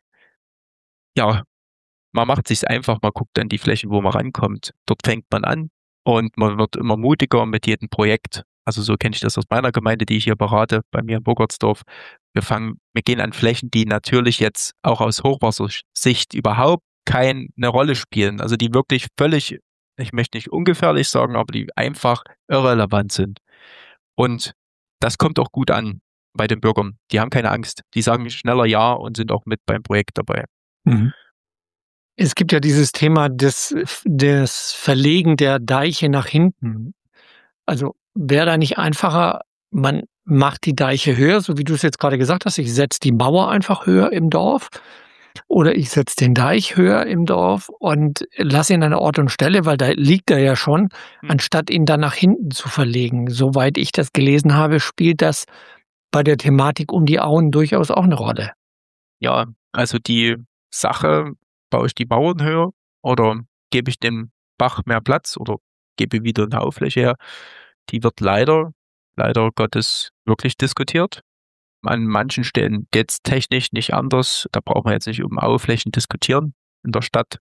Ja, man macht sich's einfach, man guckt dann die Flächen, wo man rankommt. Dort fängt man an und man wird immer mutiger mit jedem Projekt. Also so kenne ich das aus meiner Gemeinde, die ich hier berate, bei mir in Burgertsdorf. Wir fangen, wir gehen an Flächen, die natürlich jetzt auch aus Hochwassersicht überhaupt keine Rolle spielen. Also die wirklich völlig, ich möchte nicht ungefährlich sagen, aber die einfach irrelevant sind. Und das kommt auch gut an bei den Bürgern. Die haben keine Angst. Die sagen schneller Ja und sind auch mit beim Projekt dabei. Mhm. Es gibt ja dieses Thema des, des Verlegen der Deiche nach hinten. Also wäre da nicht einfacher, man macht die Deiche höher, so wie du es jetzt gerade gesagt hast, ich setze die Mauer einfach höher im Dorf oder ich setze den Deich höher im Dorf und lasse ihn an der Ort und Stelle, weil da liegt er ja schon, anstatt ihn dann nach hinten zu verlegen. Soweit ich das gelesen habe, spielt das bei der Thematik um die Auen durchaus auch eine Rolle. Ja, also die Sache, baue ich die Mauern höher oder gebe ich dem Bach mehr Platz oder gebe wieder eine Aufläche her, die wird leider, leider Gottes wirklich diskutiert. An manchen Stellen geht es technisch nicht anders. Da braucht man jetzt nicht um Auflächen diskutieren in der Stadt.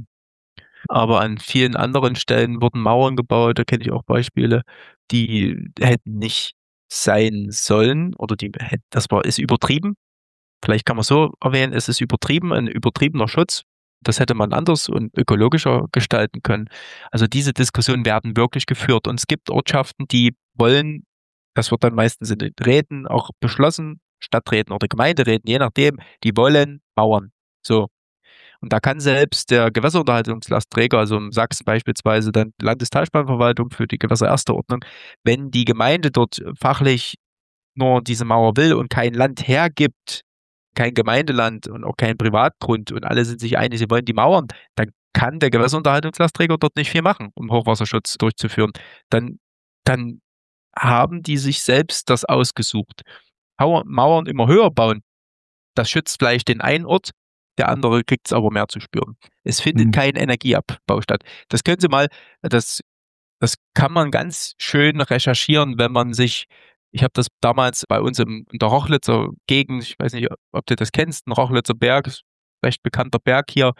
Aber an vielen anderen Stellen wurden Mauern gebaut, da kenne ich auch Beispiele, die hätten nicht sein sollen oder die hätten, das war, ist übertrieben. Vielleicht kann man so erwähnen, es ist übertrieben, ein übertriebener Schutz. Das hätte man anders und ökologischer gestalten können. Also diese Diskussionen werden wirklich geführt. Und es gibt Ortschaften, die wollen, das wird dann meistens in den Räten auch beschlossen, Stadträten oder Gemeinderäten, je nachdem, die wollen Mauern. So. Und da kann selbst der Gewässerunterhaltungslastträger, also in Sachsen beispielsweise dann die Landestalsperrenverwaltung für die Gewässer erster Ordnung, wenn die Gemeinde dort fachlich nur diese Mauer will und kein Land hergibt, kein Gemeindeland und auch kein Privatgrund und alle sind sich einig, sie wollen die Mauern, dann kann der Gewässerunterhaltungslastträger dort nicht viel machen, um Hochwasserschutz durchzuführen. Dann, dann haben die sich selbst das ausgesucht. Mauern immer höher bauen, das schützt vielleicht den einen Ort, der andere kriegt es aber mehr zu spüren. Es findet mhm. kein Energieabbau statt. Das können Sie mal, das, das kann man ganz schön recherchieren, wenn man sich, ich habe das damals bei uns im, in der Rochlitzer Gegend, ich weiß nicht, ob du das kennst, ein Rochlitzer Berg, recht bekannter Berg hier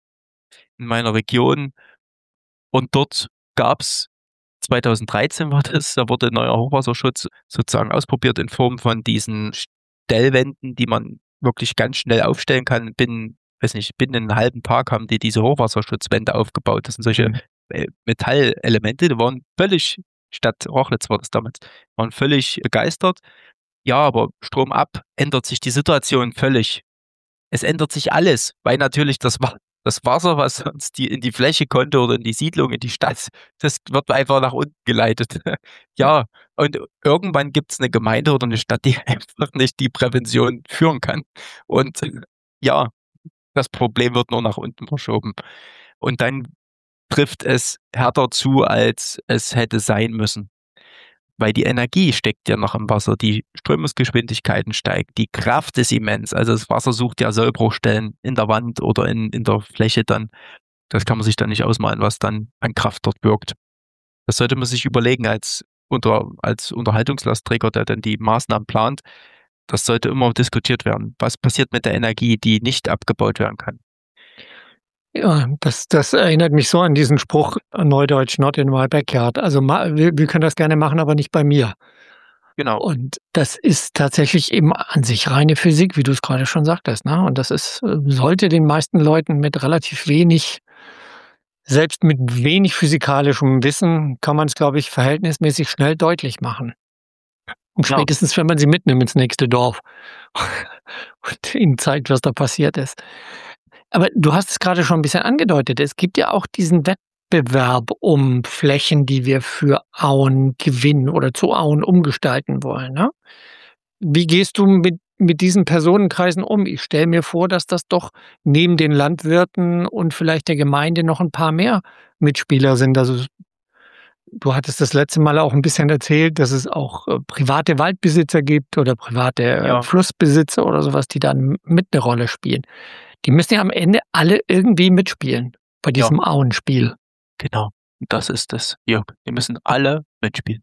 in meiner Region. Und dort gab es, zweitausenddreizehn war das, da wurde neuer Hochwasserschutz sozusagen ausprobiert in Form von diesen Stellwänden, die man wirklich ganz schnell aufstellen kann. Binnen, weiß nicht, binnen einem halben Tag haben die diese Hochwasserschutzwände aufgebaut. Das sind solche mhm. Metallelemente, die waren völlig, Stadt Rochlitz war das damals, waren völlig begeistert. Ja, aber Strom ab, ändert sich die Situation völlig. Es ändert sich alles, weil natürlich das, das Wasser, was sonst die, in die Fläche konnte oder in die Siedlung, in die Stadt, das wird einfach nach unten geleitet. Ja, und irgendwann gibt es eine Gemeinde oder eine Stadt, die einfach nicht die Prävention führen kann. Und ja, das Problem wird nur nach unten verschoben. Und dann trifft es härter zu, als es hätte sein müssen. Weil die Energie steckt ja noch im Wasser, die Strömungsgeschwindigkeiten steigen, die Kraft ist immens. Also das Wasser sucht ja Sollbruchstellen in der Wand oder in, in der Fläche dann. Das kann man sich dann nicht ausmalen, was dann an Kraft dort wirkt. Das sollte man sich überlegen als, unter, als Unterhaltungslastträger, der dann die Maßnahmen plant. Das sollte immer diskutiert werden. Was passiert mit der Energie, die nicht abgebaut werden kann? Ja, das, das erinnert mich so an diesen Spruch, Neudeutsch, not in my backyard. Also wir, wir können das gerne machen, aber nicht bei mir. genau. Und das ist tatsächlich eben an sich reine Physik, wie du es gerade schon sagtest, ne? Und das ist, äh, sollte den meisten Leuten mit relativ wenig selbst mit wenig physikalischem Wissen kann man es, glaube ich, verhältnismäßig schnell deutlich machen. Und Ja. spätestens, wenn man sie mitnimmt ins nächste Dorf und ihnen zeigt, was da passiert ist. Aber du hast es gerade schon ein bisschen angedeutet. Es gibt ja auch diesen Wettbewerb um Flächen, die wir für Auen gewinnen oder zu Auen umgestalten wollen, ne? Wie gehst du mit mit diesen Personenkreisen um? Ich stelle mir vor, dass das doch neben den Landwirten und vielleicht der Gemeinde noch ein paar mehr Mitspieler sind. Also, du hattest das letzte Mal auch ein bisschen erzählt, dass es auch, äh, private Waldbesitzer gibt oder private, äh, Ja. Flussbesitzer oder sowas, die dann mit eine Rolle spielen. Die müssen ja am Ende alle irgendwie mitspielen bei Ja. diesem Auenspiel. Genau, das ist es, Jörg. Wir müssen alle mitspielen.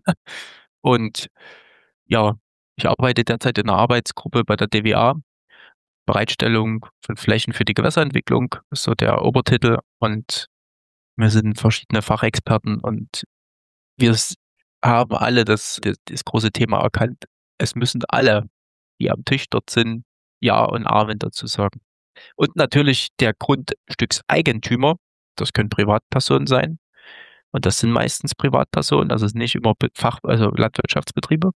Und ja, ich arbeite derzeit in einer Arbeitsgruppe bei der D W A. Bereitstellung von Flächen für die Gewässerentwicklung ist so der Obertitel. Und wir sind verschiedene Fachexperten und wir s- haben alle das, das, das große Thema erkannt. Es müssen alle, die am Tisch dort sind, Ja und Amen dazu sagen. Und natürlich der Grundstückseigentümer, das können Privatpersonen sein. Und das sind meistens Privatpersonen, also es sind nicht immer Be- Fach, also Landwirtschaftsbetriebe.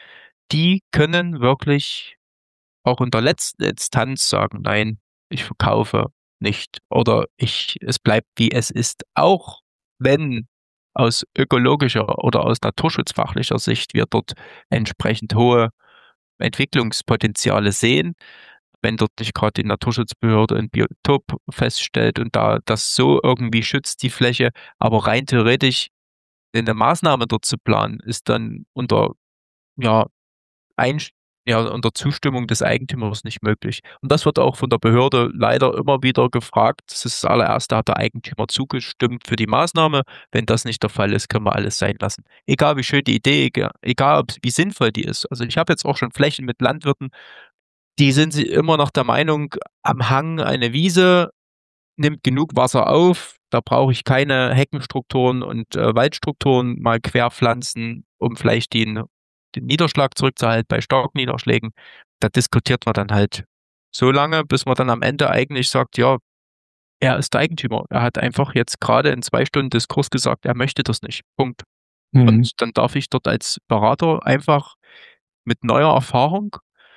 Die können wirklich auch in der letzten Instanz sagen, nein, ich verkaufe nicht oder ich, es bleibt wie es ist, auch wenn aus ökologischer oder aus naturschutzfachlicher Sicht wir dort entsprechend hohe Entwicklungspotenziale sehen, wenn dort nicht gerade die Naturschutzbehörde ein Biotop feststellt und da das so irgendwie schützt, die Fläche, aber rein theoretisch eine Maßnahme dort zu planen, ist dann unter, ja, ein, ja, unter Zustimmung des Eigentümers nicht möglich. Und das wird auch von der Behörde leider immer wieder gefragt. Das ist das allererste, hat der Eigentümer zugestimmt für die Maßnahme. Wenn das nicht der Fall ist, können wir alles sein lassen. Egal wie schön die Idee, egal, egal ob, wie sinnvoll die ist. Also ich habe jetzt auch schon Flächen mit Landwirten, die sind sie immer noch der Meinung, am Hang eine Wiese nimmt genug Wasser auf, da brauche ich keine Heckenstrukturen und äh, Waldstrukturen mal querpflanzen, um vielleicht den, den Niederschlag zurückzuhalten bei Starkniederschlägen. Da diskutiert man dann halt so lange, bis man dann am Ende eigentlich sagt, ja, er ist der Eigentümer. Er hat einfach jetzt gerade in zwei Stunden Diskurs gesagt, er möchte das nicht. Punkt. Mhm. Und dann darf ich dort als Berater einfach mit neuer Erfahrung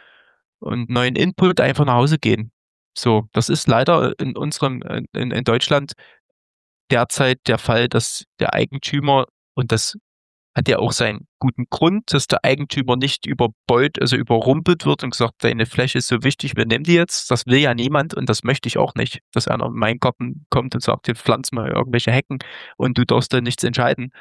und neuen Input einfach nach Hause gehen. So, das ist leider in unserem, in, in Deutschland derzeit der Fall, dass der Eigentümer, und das hat ja auch seinen guten Grund, dass der Eigentümer nicht überbeut, also überrumpelt wird und gesagt, deine Fläche ist so wichtig, wir nehmen die jetzt. Das will ja niemand und das möchte ich auch nicht, dass einer in meinen Garten kommt und sagt, jetzt pflanz mal irgendwelche Hecken und du darfst da nichts entscheiden.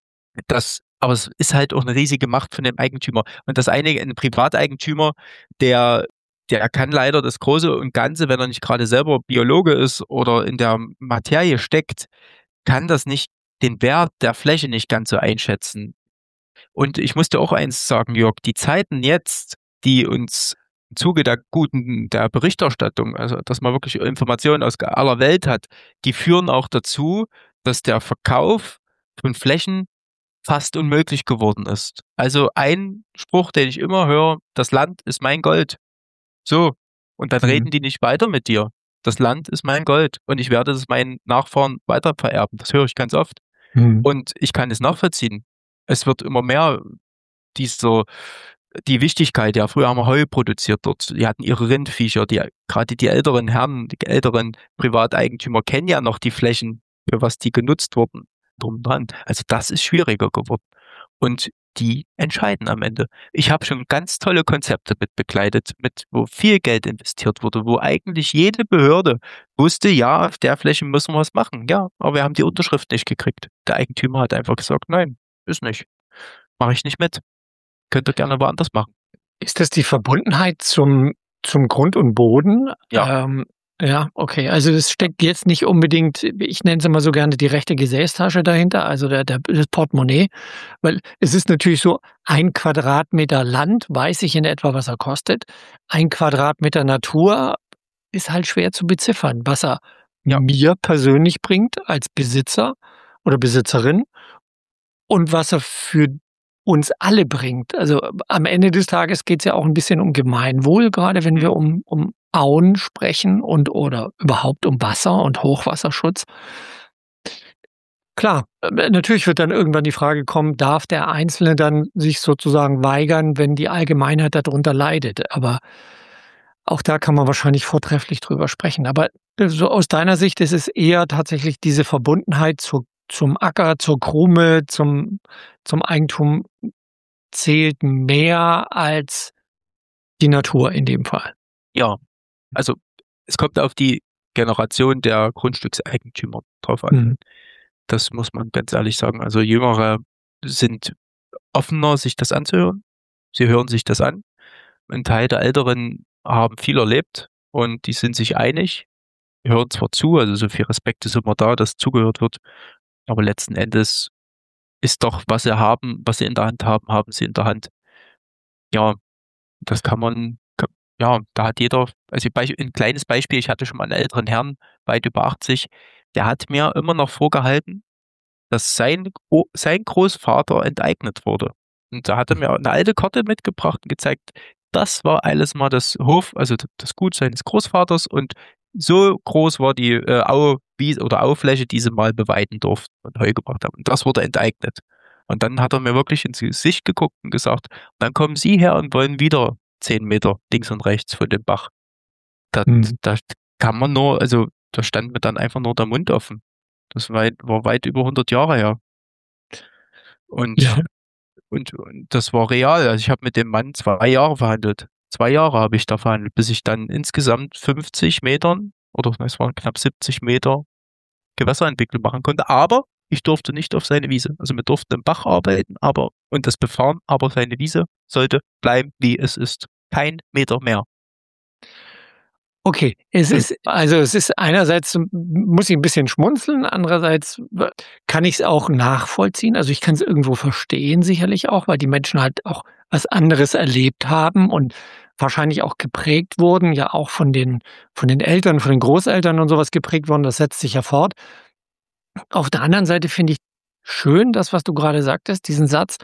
Das, aber es ist halt auch eine riesige Macht von dem Eigentümer. Und das eine, ein Privateigentümer, der, der kann leider das Große und Ganze, wenn er nicht gerade selber Biologe ist oder in der Materie steckt, kann das nicht, den Wert der Fläche nicht ganz so einschätzen. Und ich muss dir auch eins sagen, Jörg, die Zeiten jetzt, die uns im Zuge der guten, der Berichterstattung, also dass man wirklich Informationen aus aller Welt hat, die führen auch dazu, dass der Verkauf von Flächen fast unmöglich geworden ist. Also ein Spruch, den ich immer höre, das Land ist mein Gold. So. Und dann Mhm. reden die nicht weiter mit dir. Das Land ist mein Gold und ich werde es meinen Nachfahren weiter vererben. Das höre ich ganz oft. Mhm. Und ich kann es nachvollziehen. Es wird immer mehr dieser, die Wichtigkeit, ja, früher haben wir Heu produziert dort. Die hatten ihre Rindviecher, die, gerade die älteren Herren, die älteren Privateigentümer kennen ja noch die Flächen, für was die genutzt wurden, drum dran. Also das ist schwieriger geworden. Und die entscheiden am Ende. Ich habe schon ganz tolle Konzepte mit begleitet, mit, wo viel Geld investiert wurde, wo eigentlich jede Behörde wusste, ja, auf der Fläche müssen wir was machen. Ja, aber wir haben die Unterschrift nicht gekriegt. Der Eigentümer hat einfach gesagt, nein, ist nicht. Mache ich nicht mit. Könnt ihr gerne woanders machen. Ist das die Verbundenheit zum zum Grund und Boden? Ja. Ähm, ja, okay. Also es steckt jetzt nicht unbedingt, ich nenne es immer so gerne die rechte Gesäßtasche dahinter, also der, der, das Portemonnaie, weil es ist natürlich so, ein Quadratmeter Land, weiß ich in etwa, was er kostet. Ein Quadratmeter Natur ist halt schwer zu beziffern, was er Ja. mir persönlich bringt als Besitzer oder Besitzerin und was er für uns alle bringt. Also am Ende des Tages geht es ja auch ein bisschen um Gemeinwohl, gerade wenn wir um, um Auen sprechen und oder überhaupt um Wasser und Hochwasserschutz. Klar, äh, natürlich wird dann irgendwann die Frage kommen, darf der Einzelne dann sich sozusagen weigern, wenn die Allgemeinheit darunter leidet? Aber auch da kann man wahrscheinlich vortrefflich drüber sprechen. Aber äh, so aus deiner Sicht ist es eher tatsächlich diese Verbundenheit zu, zum Acker, zur Krume, zum, zum Eigentum zählt mehr als die Natur in dem Fall. Ja, also es kommt auf die Generation der Grundstückseigentümer drauf an. Mhm. Das muss man ganz ehrlich sagen. Also Jüngere sind offener, sich das anzuhören. Sie hören sich das an. Ein Teil der Älteren haben viel erlebt und die sind sich einig, hören zwar zu, also so viel Respekt ist immer da, dass zugehört wird, aber letzten Endes ist doch, was sie haben, was sie in der Hand haben, haben sie in der Hand. Ja, das kann man, ka- ja, da hat jeder, also Beisp- ein kleines Beispiel, ich hatte schon mal einen älteren Herrn, weit über achtzig, der hat mir immer noch vorgehalten, dass sein, O- sein Großvater enteignet wurde. Und da hat er mir eine alte Karte mitgebracht und gezeigt, das war alles mal das Hof, also d- das Gut seines Großvaters und so groß war die äh, Au, Wies- oder Aufläche, die sie mal beweiden durften und Heu gebracht haben. Und das wurde enteignet. Und dann hat er mir wirklich ins Gesicht geguckt und gesagt, dann kommen Sie her und wollen wieder zehn Meter links und rechts von dem Bach. Da, Mhm. da kann man nur, also da stand mir dann einfach nur der Mund offen. Das war weit, war weit über hundert Jahre her. Und, Ja. und, und das war real. Also ich habe mit dem Mann zwei Jahre verhandelt. Zwei Jahre habe ich da verhandelt, bis ich dann insgesamt fünfzig Metern oder es waren knapp siebzig Meter Gewässerentwicklung machen konnte. Aber ich durfte nicht auf seine Wiese. Also wir durften im Bach arbeiten, aber und das befahren, aber seine Wiese sollte bleiben, wie es ist. Kein Meter mehr. Okay, es ist, also es ist einerseits m- muss ich ein bisschen schmunzeln, andererseits w- kann ich es auch nachvollziehen. Also ich kann es irgendwo verstehen, sicherlich auch, weil die Menschen halt auch was anderes erlebt haben und wahrscheinlich auch geprägt wurden, ja auch von den, von den Eltern, von den Großeltern und sowas geprägt worden. Das setzt sich ja fort. Auf der anderen Seite finde ich schön, das, was du gerade sagtest, diesen Satz,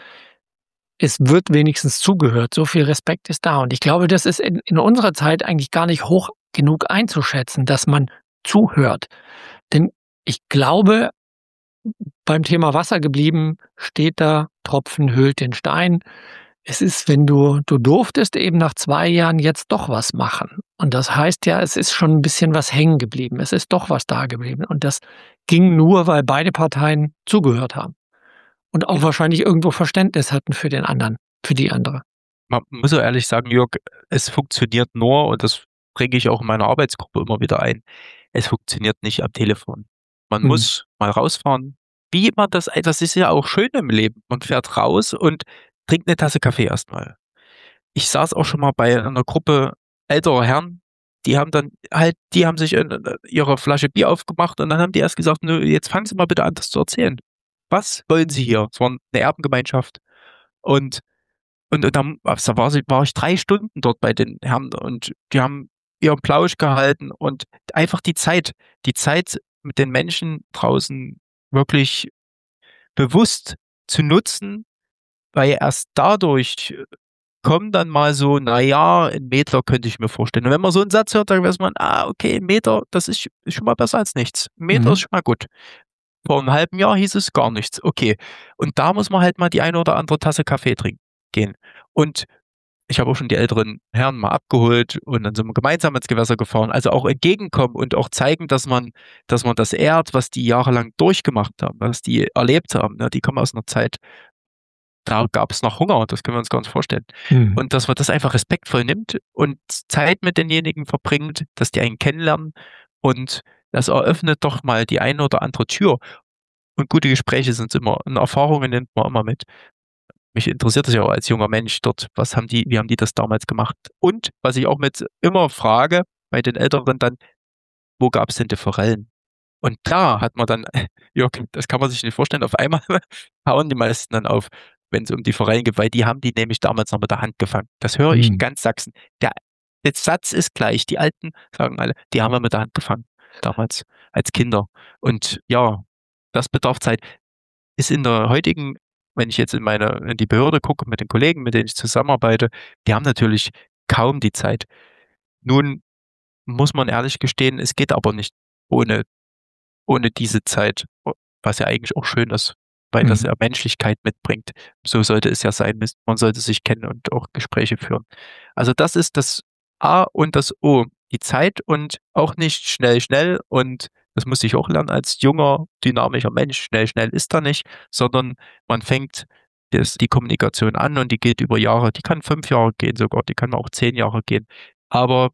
es wird wenigstens zugehört. So viel Respekt ist da. Und ich glaube, das ist in, in unserer Zeit eigentlich gar nicht hoch genug einzuschätzen, dass man zuhört. Denn ich glaube, beim Thema Wasser geblieben steht da, Tropfen höhlt den Stein. Es ist, wenn du, du durftest eben nach zwei Jahren jetzt doch was machen. Und das heißt ja, es ist schon ein bisschen was hängen geblieben. Es ist doch was da geblieben. Und das ging nur, weil beide Parteien zugehört haben. Und auch wahrscheinlich irgendwo Verständnis hatten für den anderen, für die andere. Man muss ja ehrlich sagen, Jörg, es funktioniert nur, und das bringe ich auch in meiner Arbeitsgruppe immer wieder ein, es funktioniert nicht am Telefon. Man Mhm. muss mal rausfahren. Wie man das, das ist ja auch schön im Leben. Man fährt raus und trinkt eine Tasse Kaffee erstmal. Ich saß auch schon mal bei einer Gruppe älterer Herren, die haben dann halt, die haben sich in, in ihre Flasche Bier aufgemacht und dann haben die erst gesagt, nö, jetzt fangen Sie mal bitte an, das zu erzählen. Was wollen Sie hier? Es war eine Erbengemeinschaft. Und und, und dann da war, sie, war ich drei Stunden dort bei den Herren und die haben ihren Plausch gehalten und einfach die Zeit, die Zeit mit den Menschen draußen wirklich bewusst zu nutzen, weil erst dadurch kommen dann mal so, naja, ein Meter könnte ich mir vorstellen. Und wenn man so einen Satz hört, dann weiß man, ah, okay, ein Meter, das ist, ist schon mal besser als nichts. Ein Meter Mhm. ist schon mal gut. Vor einem halben Jahr hieß es gar nichts. Okay. Und da muss man halt mal die eine oder andere Tasse Kaffee trinken gehen. Und ich habe auch schon die älteren Herren mal abgeholt und dann sind wir gemeinsam ins Gewässer gefahren. Also auch entgegenkommen und auch zeigen, dass man, dass man das ehrt, was die jahrelang durchgemacht haben, was die erlebt haben. Ne? Die kommen aus einer Zeit, da gab es noch Hunger, das können wir uns gar nicht vorstellen. Mhm. Und dass man das einfach respektvoll nimmt und Zeit mit denjenigen verbringt, dass die einen kennenlernen und das eröffnet doch mal die eine oder andere Tür. Und gute Gespräche sind immer, und Erfahrungen nimmt man immer mit. Mich interessiert das ja auch als junger Mensch dort, was haben die, wie haben die das damals gemacht? Und was ich auch mit immer frage bei den Älteren dann, wo gab es denn die Forellen? Und da hat man dann, Jörg, das kann man sich nicht vorstellen, auf einmal hauen die meisten dann auf, wenn es um die Forellen geht, weil die haben die nämlich damals noch mit der Hand gefangen. Das höre ich in Mhm. ganz Sachsen. Der, der Satz ist gleich. Die Alten sagen alle, die haben wir mit der Hand gefangen, damals, als Kinder. Und ja, das bedarf Zeit. Ist in der heutigen wenn ich jetzt in meine, in die Behörde gucke, mit den Kollegen, mit denen ich zusammenarbeite, die haben natürlich kaum die Zeit. Nun muss man ehrlich gestehen, es geht aber nicht ohne, ohne diese Zeit, was ja eigentlich auch schön ist, weil das ja Menschlichkeit mitbringt. So sollte es ja sein. Man sollte sich kennen und auch Gespräche führen. Also das ist das A und das O. Die Zeit und auch nicht schnell, schnell. Und das musste ich auch lernen als junger, dynamischer Mensch. Schnell, schnell ist da nicht, sondern man fängt das, die Kommunikation an und die geht über Jahre. Die kann fünf Jahre gehen sogar, die kann auch zehn Jahre gehen. Aber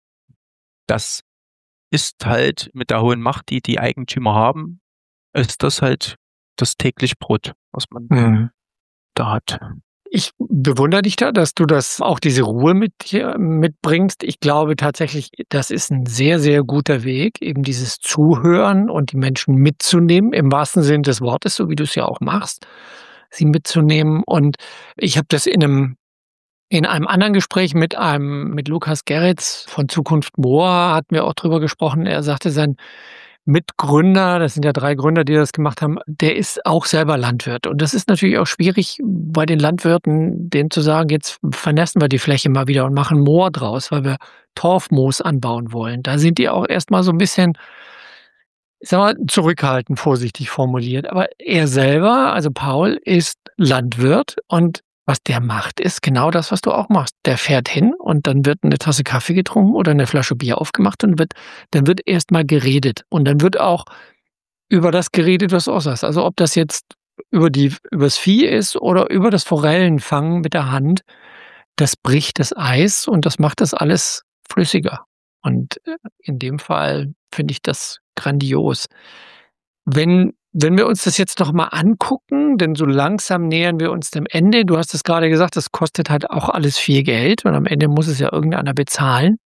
das ist halt mit der hohen Macht, die die Eigentümer haben, ist das halt das tägliche Brot, was man mhm. da hat. Ich bewundere dich da, dass du das auch diese Ruhe mit hier mitbringst. Ich glaube tatsächlich, das ist ein sehr, sehr guter Weg, eben dieses Zuhören und die Menschen mitzunehmen, im wahrsten Sinne des Wortes, so wie du es ja auch machst, sie mitzunehmen. Und ich habe das in einem In einem anderen Gespräch mit einem, mit Lukas Gerritz von Zukunft Moor hatten wir auch drüber gesprochen. Er sagte, sein Mitgründer, das sind ja drei Gründer, die das gemacht haben, der ist auch selber Landwirt. Und das ist natürlich auch schwierig bei den Landwirten, denen zu sagen, jetzt vernässen wir die Fläche mal wieder und machen Moor draus, weil wir Torfmoos anbauen wollen. Da sind die auch erstmal so ein bisschen, ich sag mal, zurückhaltend, vorsichtig formuliert. Aber er selber, also Paul, ist Landwirt und was der macht, ist genau das, was du auch machst. Der fährt hin und dann wird eine Tasse Kaffee getrunken oder eine Flasche Bier aufgemacht und wird, dann wird erstmal geredet. Und dann wird auch über das geredet, was du auch sagst. Also ob das jetzt über die, übers Vieh ist oder über das Forellenfangen mit der Hand, das bricht das Eis und das macht das alles flüssiger. Und in dem Fall finde ich das grandios. Wenn Wenn wir uns das jetzt noch mal angucken, denn so langsam nähern wir uns dem Ende. Du hast es gerade gesagt, das kostet halt auch alles viel Geld und am Ende muss es ja irgendeiner bezahlen.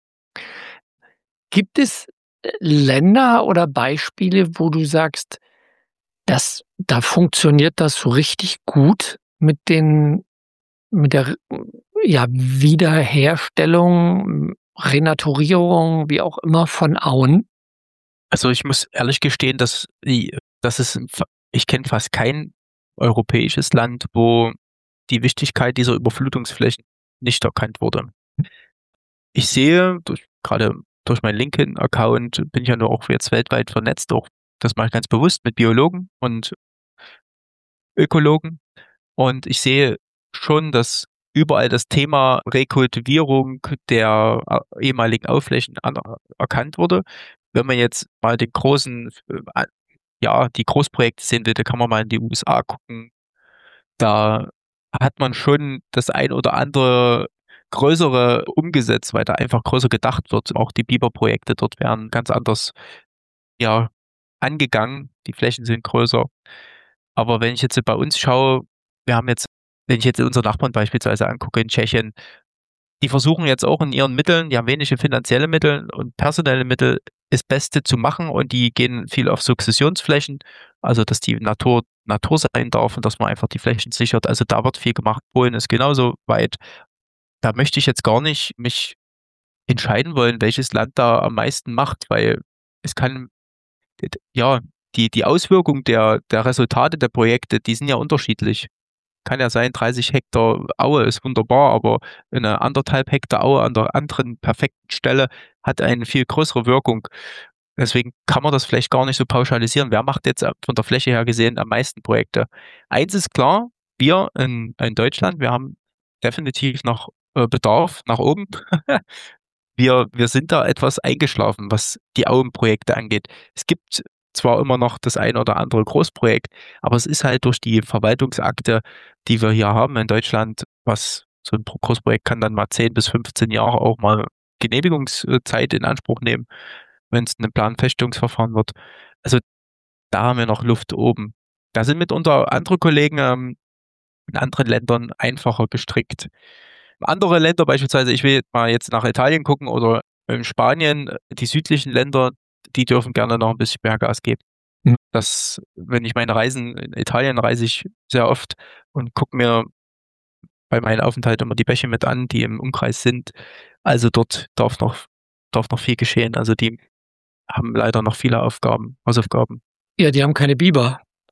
Gibt es Länder oder Beispiele, wo du sagst, dass da funktioniert das so richtig gut mit den, mit der, ja, Wiederherstellung, Renaturierung, wie auch immer, von Auen? Also ich muss ehrlich gestehen, dass die, dass es, ich kenne fast kein europäisches Land, wo die Wichtigkeit dieser Überflutungsflächen nicht erkannt wurde. Ich sehe, durch, gerade durch meinen LinkedIn-Account bin ich ja nur auch jetzt weltweit vernetzt, auch das mache ich ganz bewusst mit Biologen und Ökologen. Und ich sehe schon, dass überall das Thema Rekultivierung der ehemaligen Aufflächen erkannt wurde. Wenn man jetzt mal den großen, ja, die Großprojekte sehen will, da kann man mal in die U S A gucken. Da hat man schon das ein oder andere größere umgesetzt, weil da einfach größer gedacht wird. Auch die Biberprojekte dort werden ganz anders, ja, angegangen. Die Flächen sind größer. Aber wenn ich jetzt bei uns schaue, wir haben jetzt, wenn ich jetzt unsere Nachbarn beispielsweise angucke in Tschechien, die versuchen jetzt auch in ihren Mitteln, die haben wenige finanzielle Mittel und personelle Mittel, das Beste zu machen und die gehen viel auf Sukzessionsflächen, also dass die Natur Natur sein darf und dass man einfach die Flächen sichert. Also da wird viel gemacht. Polen ist genauso weit. Da möchte ich jetzt gar nicht mich entscheiden wollen, welches Land da am meisten macht, weil es kann, ja, die, die Auswirkung der, der Resultate der Projekte, die sind ja unterschiedlich. Kann ja sein, dreißig Hektar Aue ist wunderbar, aber eine anderthalb Hektar Aue an der anderen perfekten Stelle hat eine viel größere Wirkung. Deswegen kann man das vielleicht gar nicht so pauschalisieren. Wer macht jetzt von der Fläche her gesehen am meisten Projekte? Eins ist klar, wir in, in Deutschland, wir haben definitiv noch äh, Bedarf nach oben. wir, wir sind da etwas eingeschlafen, was die Auenprojekte angeht. Es gibt zwar immer noch das ein oder andere Großprojekt, aber es ist halt durch die Verwaltungsakte, die wir hier haben in Deutschland, was so ein Großprojekt kann dann mal zehn bis fünfzehn Jahre auch mal Genehmigungszeit in Anspruch nehmen, wenn es ein Planfeststellungsverfahren wird. Also da haben wir noch Luft oben. Da sind mitunter andere Kollegen ähm, in anderen Ländern einfacher gestrickt. Andere Länder beispielsweise, ich will jetzt mal jetzt nach Italien gucken oder in Spanien, die südlichen Länder, die dürfen gerne noch ein bisschen mehr Gas geben. Mhm. Das, wenn ich meine Reisen in Italien reise ich sehr oft und gucke mir bei meinen Aufenthalten immer die Bäche mit an, die im Umkreis sind. Also dort darf noch, darf noch viel geschehen. Also die haben leider noch viele Aufgaben, Hausaufgaben. Ja, die haben keine Biber.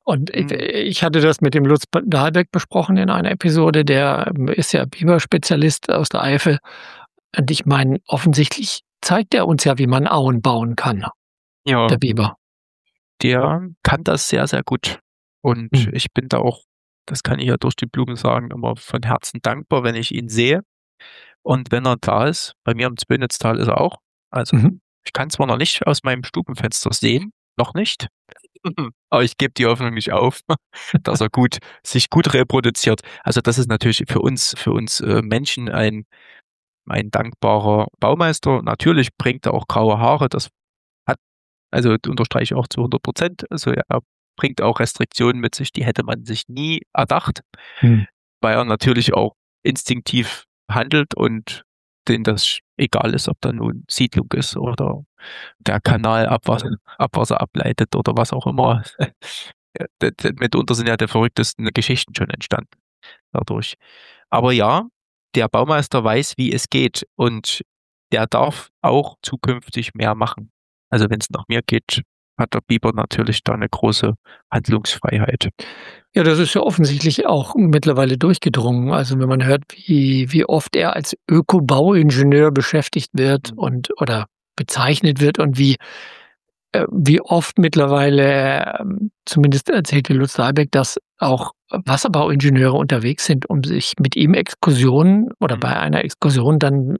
Und ich, ich hatte das mit dem Lutz Dahlbeck besprochen in einer Episode, der ist ja Biber-Spezialist aus der Eifel. Und ich meine, offensichtlich zeigt er uns ja, wie man Auen bauen kann, Ja, der Biber. der kann das sehr, sehr gut. Und Hm. ich bin da auch, das kann ich ja durch die Blumen sagen, immer von Herzen dankbar, wenn ich ihn sehe. Und wenn er da ist, bei mir im Zwönitztal ist er auch. Also Mhm. ich kann zwar noch nicht aus meinem Stubenfenster sehen, noch nicht, aber ich gebe die Hoffnung nicht auf, dass er gut, sich gut reproduziert. Also das ist natürlich für uns, für uns äh, Menschen ein, ein dankbarer Baumeister. Natürlich bringt er auch graue Haare, das hat, also unterstreiche ich auch zu hundert Prozent. Also er bringt auch Restriktionen mit sich, die hätte man sich nie erdacht, Hm. weil er natürlich auch instinktiv handelt und denen das egal ist, ob da nun Siedlung ist oder der Kanal Abwasser, Abwasser ableitet oder was auch immer. Ja, d- d- mitunter sind ja die verrücktesten Geschichten schon entstanden dadurch. Aber ja, der Baumeister weiß, wie es geht und der darf auch zukünftig mehr machen. Also wenn es nach mir geht, hat der Biber natürlich da eine große Handlungsfreiheit. Ja, das ist ja offensichtlich auch mittlerweile durchgedrungen. Also wenn man hört, wie, wie oft er als Öko-Bauingenieur beschäftigt wird Mhm. und oder bezeichnet wird und wie, äh, wie oft mittlerweile, ähm, zumindest erzählte Lutz Dahlbeck, dass auch Wasserbauingenieure unterwegs sind, um sich mit ihm Exkursionen oder Mhm. bei einer Exkursion dann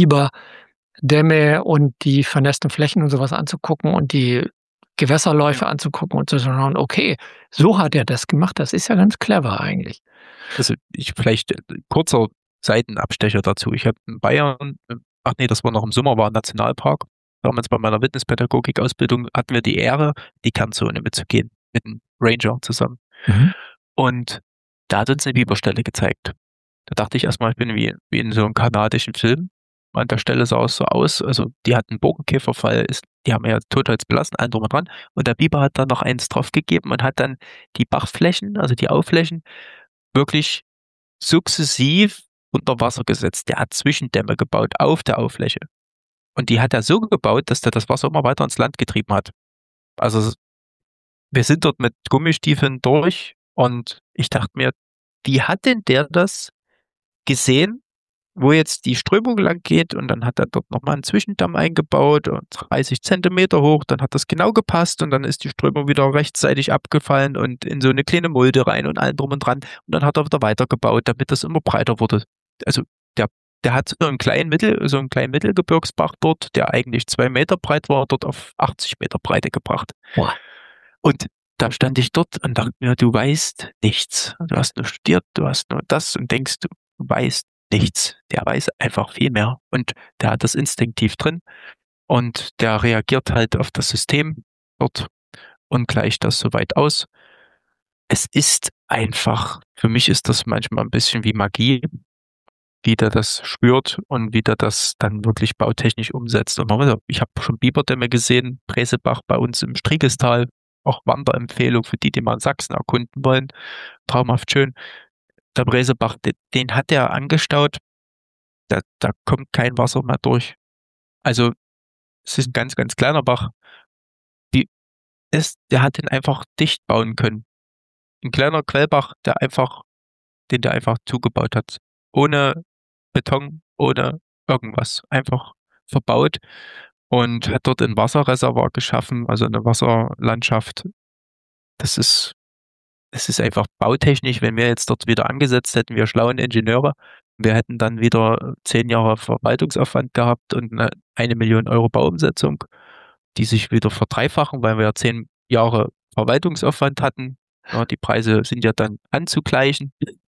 Biberdämme und die vernässten Flächen und sowas anzugucken und die Gewässerläufe Ja. anzugucken und zu schauen, okay, so hat er das gemacht, das ist ja ganz clever eigentlich. Also ich vielleicht äh, kurzer Seitenabstecher dazu. Ich habe in Bayern, äh, ach nee, das war noch im Sommer, war ein Nationalpark. Damals bei meiner Fitnesspädagogik-Ausbildung hatten wir die Ehre, die Kernzone mitzugehen, mit einem Ranger zusammen. Mhm. Und da hat uns eine Biberstelle gezeigt. Da dachte ich erstmal, ich bin wie, wie in so einem kanadischen Film. An der Stelle sah es so aus, also die hatten Borkenkäferfall, ist, die haben ja totholzbelassen, allen drum und dran. Und der Biber hat dann noch eins draufgegeben und hat dann die Bachflächen, also die Aufflächen, wirklich sukzessiv unter Wasser gesetzt. Der hat Zwischendämme gebaut auf der Auffläche. Und die hat er so gebaut, dass der das Wasser immer weiter ins Land getrieben hat. Also wir sind dort mit Gummistiefeln durch und ich dachte mir, wie hat denn der das gesehen, wo jetzt die Strömung lang geht und dann hat er dort nochmal einen Zwischendamm eingebaut, dreißig Zentimeter hoch, dann hat das genau gepasst und dann ist die Strömung wieder rechtzeitig abgefallen und in so eine kleine Mulde rein und allem drum und dran und dann hat er wieder weitergebaut, damit das immer breiter wurde. Also der, der hat so einen kleinen Mittel, so einen kleinen Mittelgebirgsbach dort, der eigentlich zwei Meter breit war, dort auf achtzig Meter Breite gebracht. Boah. Und da stand ich dort und dachte mir, du weißt nichts. Du hast nur studiert, du hast nur das und denkst, du weißt nichts. Der weiß einfach viel mehr und der hat das instinktiv drin und der reagiert halt auf das System dort und gleicht das soweit aus. Es ist einfach, für mich ist das manchmal ein bisschen wie Magie, wie der das spürt und wie der das dann wirklich bautechnisch umsetzt. Und man, ich habe schon Biberdämme gesehen, Bresebach bei uns im Striegestal, auch Wanderempfehlung für die, die mal Sachsen erkunden wollen. Traumhaft schön. Der Bresebach, den, den hat er angestaut, da, da kommt kein Wasser mehr durch. Also es ist ein ganz, ganz kleiner Bach. Die ist, der hat den einfach dicht bauen können. Ein kleiner Quellbach, der einfach, den der einfach zugebaut hat. Ohne Beton, ohne irgendwas. Einfach verbaut und hat dort ein Wasserreservoir geschaffen, also eine Wasserlandschaft. Das ist, das ist einfach bautechnisch, wenn wir jetzt dort wieder angesetzt hätten, wir schlauen Ingenieure, wir hätten dann wieder zehn Jahre Verwaltungsaufwand gehabt und eine, eine Million Euro Bauumsetzung, die sich wieder verdreifachen, weil wir ja zehn Jahre Verwaltungsaufwand hatten. Ja, die Preise sind ja dann anzugleichen.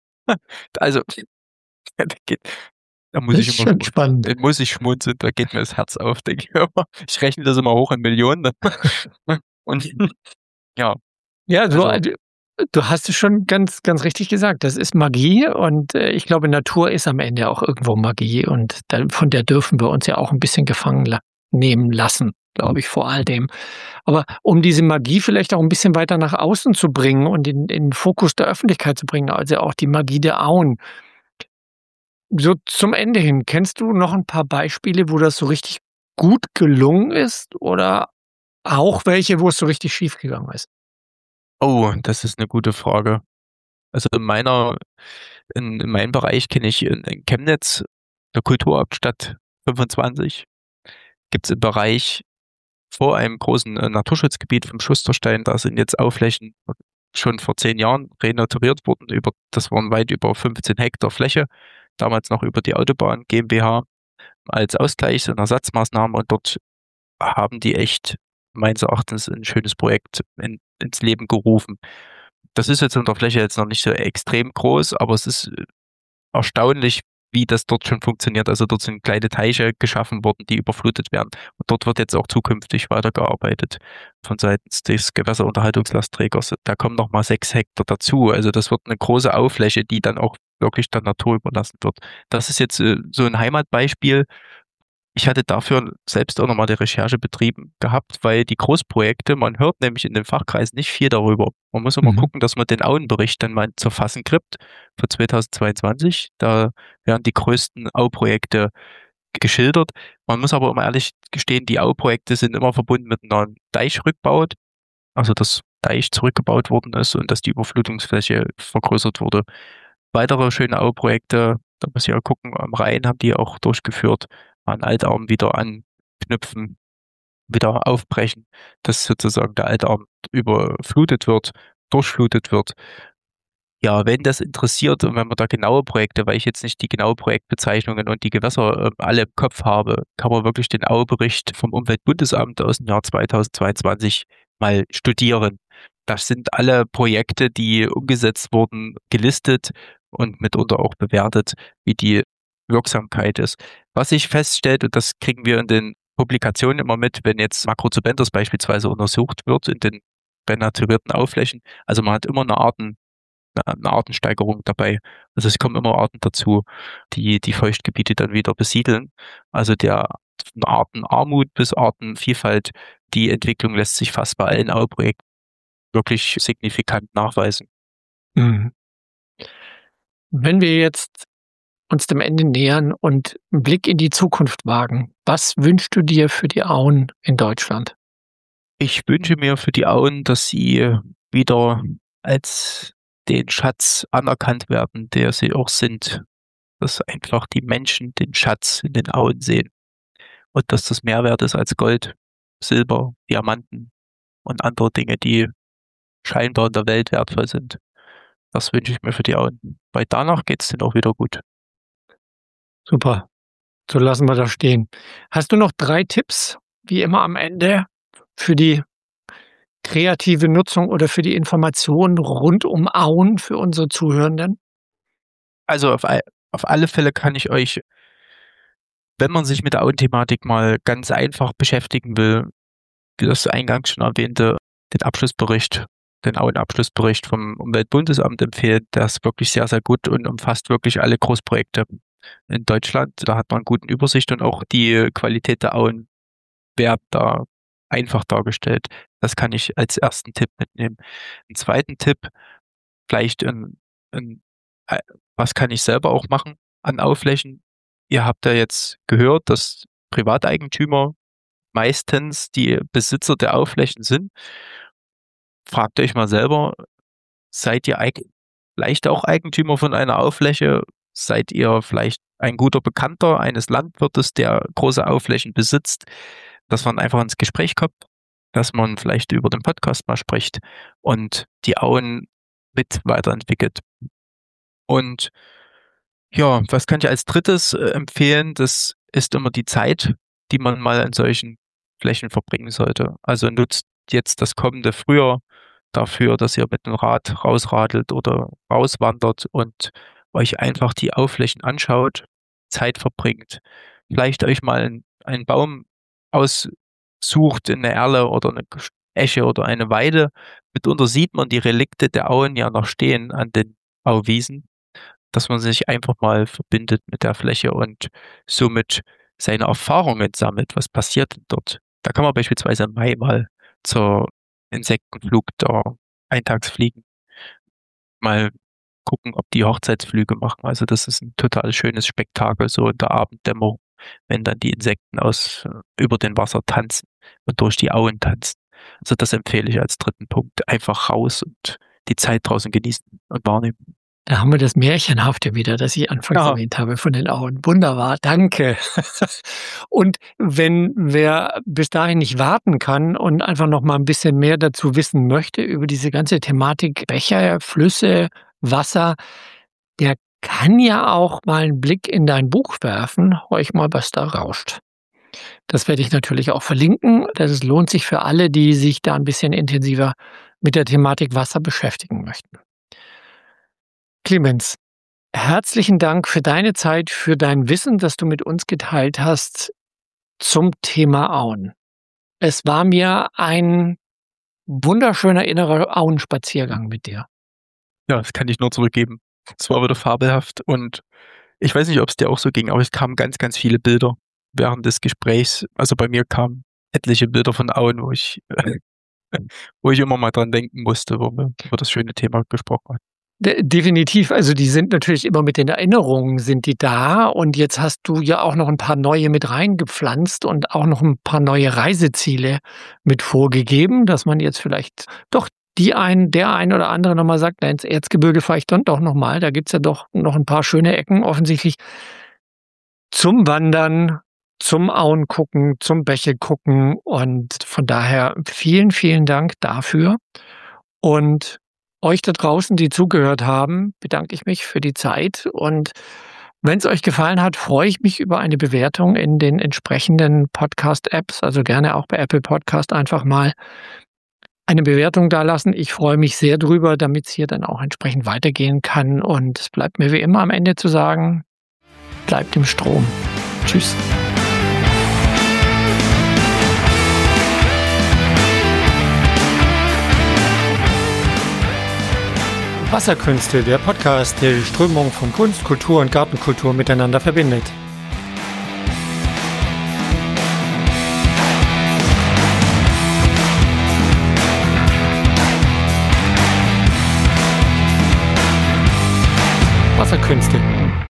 Also, da geht, da muss Das ich ist immer schon schmunzeln. spannend. Da muss ich schmunzeln, da geht mir das Herz auf, denke ich immer. Ich rechne das immer hoch in Millionen. Und ja, Ja, so, also, äh, du hast es schon ganz, ganz richtig gesagt. Das ist Magie und äh, ich glaube, Natur ist am Ende auch irgendwo Magie und da, von der dürfen wir uns ja auch ein bisschen gefangen la nehmen lassen, glaube ich, vor all dem. Aber um diese Magie vielleicht auch ein bisschen weiter nach außen zu bringen und in, in den Fokus der Öffentlichkeit zu bringen, also auch die Magie der Auen. So zum Ende hin, kennst du noch ein paar Beispiele, wo das so richtig gut gelungen ist oder auch welche, wo es so richtig schief gegangen ist? Oh, das ist eine gute Frage. Also in meiner, in, in meinem Bereich kenne ich in, in Chemnitz, der Kulturhauptstadt fünfundzwanzig, gibt es im Bereich vor einem großen äh, Naturschutzgebiet vom Schusterstein, da sind jetzt Aufflächen schon vor zehn Jahren renaturiert worden. Über, das waren weit über fünfzehn Hektar Fläche, damals noch über die Autobahn GmbH als Ausgleichs- und Ersatzmaßnahme. Und dort haben die echt meines Erachtens ein schönes Projekt in, ins Leben gerufen. Das ist jetzt in der Fläche jetzt noch nicht so extrem groß, aber es ist erstaunlich, wie das dort schon funktioniert. Also dort sind kleine Teiche geschaffen worden, die überflutet werden. Und dort wird jetzt auch zukünftig weitergearbeitet von seitens des Gewässerunterhaltungslastträgers. Da kommen nochmal sechs Hektar dazu. Also das wird eine große Auffläche, die dann auch wirklich der Natur überlassen wird. Das ist jetzt äh, so ein Heimatbeispiel. Ich hatte dafür selbst auch nochmal die Recherche betrieben gehabt, weil die Großprojekte, man hört nämlich in den Fachkreisen nicht viel darüber. Man muss immer Mhm. gucken, dass man den Auenbericht dann mal zu fassen kriegt für zweitausendzweiundzwanzig. Da werden die größten Auprojekte geschildert. Man muss aber immer ehrlich gestehen, die Auprojekte sind immer verbunden mit einer Deichrückbau, also dass Deich zurückgebaut worden ist und dass die Überflutungsfläche vergrößert wurde. Weitere schöne Auprojekte, da muss ich ja gucken, am Rhein haben die auch durchgeführt, an Altarm wieder anknüpfen, wieder aufbrechen, dass sozusagen der Altarm überflutet wird, durchflutet wird. Ja, wenn das interessiert und wenn man da genaue Projekte, weil ich jetzt nicht die genaue Projektbezeichnungen und die Gewässer äh, alle im Kopf habe, kann man wirklich den Aubericht vom Umweltbundesamt aus dem Jahr zweitausendzweiundzwanzig mal studieren. Das sind alle Projekte, die umgesetzt wurden, gelistet und mitunter auch bewertet, wie die Wirksamkeit ist. Was sich feststellt, und das kriegen wir in den Publikationen immer mit, wenn jetzt Macrozybenters beispielsweise untersucht wird in den renaturierten Aufflächen, also man hat immer eine Art eine Artensteigerung dabei. Also es kommen immer Arten dazu, die die Feuchtgebiete dann wieder besiedeln. Also der von Artenarmut bis Artenvielfalt, die Entwicklung lässt sich fast bei allen Auprojekten wirklich signifikant nachweisen. Mhm. Wenn wir jetzt uns dem Ende nähern und einen Blick in die Zukunft wagen, was wünschst du dir für die Auen in Deutschland? Ich wünsche mir für die Auen, dass sie wieder als den Schatz anerkannt werden, der sie auch sind. Dass einfach die Menschen den Schatz in den Auen sehen und dass das mehr wert ist als Gold, Silber, Diamanten und andere Dinge, die scheinbar in der Welt wertvoll sind. Das wünsche ich mir für die Auen, weil danach geht's denen auch wieder gut. Super, so lassen wir das stehen. Hast du noch drei Tipps, wie immer am Ende, für die kreative Nutzung oder für die Information rund um Auen für unsere Zuhörenden? Also auf, all, auf alle Fälle kann ich euch, wenn man sich mit der Auenthematik mal ganz einfach beschäftigen will, wie das eingangs schon erwähnte, den Abschlussbericht, den Auenabschlussbericht vom Umweltbundesamt empfehlen. Der ist wirklich sehr, sehr gut und umfasst wirklich alle Großprojekte in Deutschland. Da hat man eine gute Übersicht und auch die Qualität der Auen wird da einfach dargestellt. Das kann ich als ersten Tipp mitnehmen. Einen zweiten Tipp, vielleicht ein, ein, was kann ich selber auch machen an Aufflächen? Ihr habt ja jetzt gehört, dass Privateigentümer meistens die Besitzer der Aufflächen sind. Fragt euch mal selber, seid ihr eig- vielleicht auch Eigentümer von einer Auffläche? Seid ihr vielleicht ein guter Bekannter eines Landwirtes, der große Aufflächen besitzt? Dass man einfach ins Gespräch kommt, dass man vielleicht über den Podcast mal spricht und die Auen mit weiterentwickelt. Und ja, was kann ich als drittes äh, empfehlen? Das ist immer die Zeit, die man mal an solchen Flächen verbringen sollte. Also nutzt jetzt das kommende Frühjahr dafür, dass ihr mit dem Rad rausradelt oder rauswandert und euch einfach die Aufflächen anschaut, Zeit verbringt, vielleicht euch mal einen, einen Baum aussucht, eine Erle oder eine Esche oder eine Weide. Mitunter sieht man die Relikte der Auen ja noch stehen an den Auwiesen, dass man sich einfach mal verbindet mit der Fläche und somit seine Erfahrungen sammelt. Was passiert denn dort? Da kann man beispielsweise im Mai mal zur Insektenflug der Eintagsfliegen mal gucken, ob die Hochzeitsflüge machen. Also das ist ein total schönes Spektakel, so in der Abenddämmerung, wenn dann die Insekten aus über den Wasser tanzen und durch die Auen tanzen. Also das empfehle ich als dritten Punkt. Einfach raus und die Zeit draußen genießen und wahrnehmen. Da haben wir das Märchenhafte wieder, das ich anfangs Ja. erwähnt habe von den Auen. Wunderbar, danke. Und wenn wer bis dahin nicht warten kann und einfach noch mal ein bisschen mehr dazu wissen möchte über diese ganze Thematik Becher, Flüsse, Wasser, der kann ja auch mal einen Blick in dein Buch werfen. Horch mal, was da rauscht. Das werde ich natürlich auch verlinken. Das lohnt sich für alle, die sich da ein bisschen intensiver mit der Thematik Wasser beschäftigen möchten. Clemens, herzlichen Dank für deine Zeit, für dein Wissen, das du mit uns geteilt hast zum Thema Auen. Es war mir ein wunderschöner innerer Auenspaziergang mit dir. Ja, das kann ich nur zurückgeben. Es war wieder fabelhaft und ich weiß nicht, ob es dir auch so ging, aber es kamen ganz, ganz viele Bilder während des Gesprächs. Also bei mir kamen etliche Bilder von Auen, wo ich, wo ich immer mal dran denken musste, wo wir über das schöne Thema gesprochen haben. De- Definitiv, also die sind natürlich immer mit den Erinnerungen sind die da und jetzt hast du ja auch noch ein paar neue mit reingepflanzt und auch noch ein paar neue Reiseziele mit vorgegeben, dass man jetzt vielleicht doch die ein, der ein oder andere nochmal sagt, na, ins Erzgebirge fahre ich dann doch nochmal, da gibt's ja doch noch ein paar schöne Ecken offensichtlich zum Wandern, zum Auen gucken, zum Bäche gucken und von daher vielen, vielen Dank dafür und euch da draußen, die zugehört haben, bedanke ich mich für die Zeit und wenn es euch gefallen hat, freue ich mich über eine Bewertung in den entsprechenden Podcast-Apps, also gerne auch bei Apple Podcast einfach mal eine Bewertung dalassen. Ich freue mich sehr drüber, damit es hier dann auch entsprechend weitergehen kann und es bleibt mir wie immer am Ende zu sagen, bleibt im Strom. Tschüss. Wasserkünste, der Podcast, der die Strömung von Kunst, Kultur und Gartenkultur miteinander verbindet. Wasserkünste.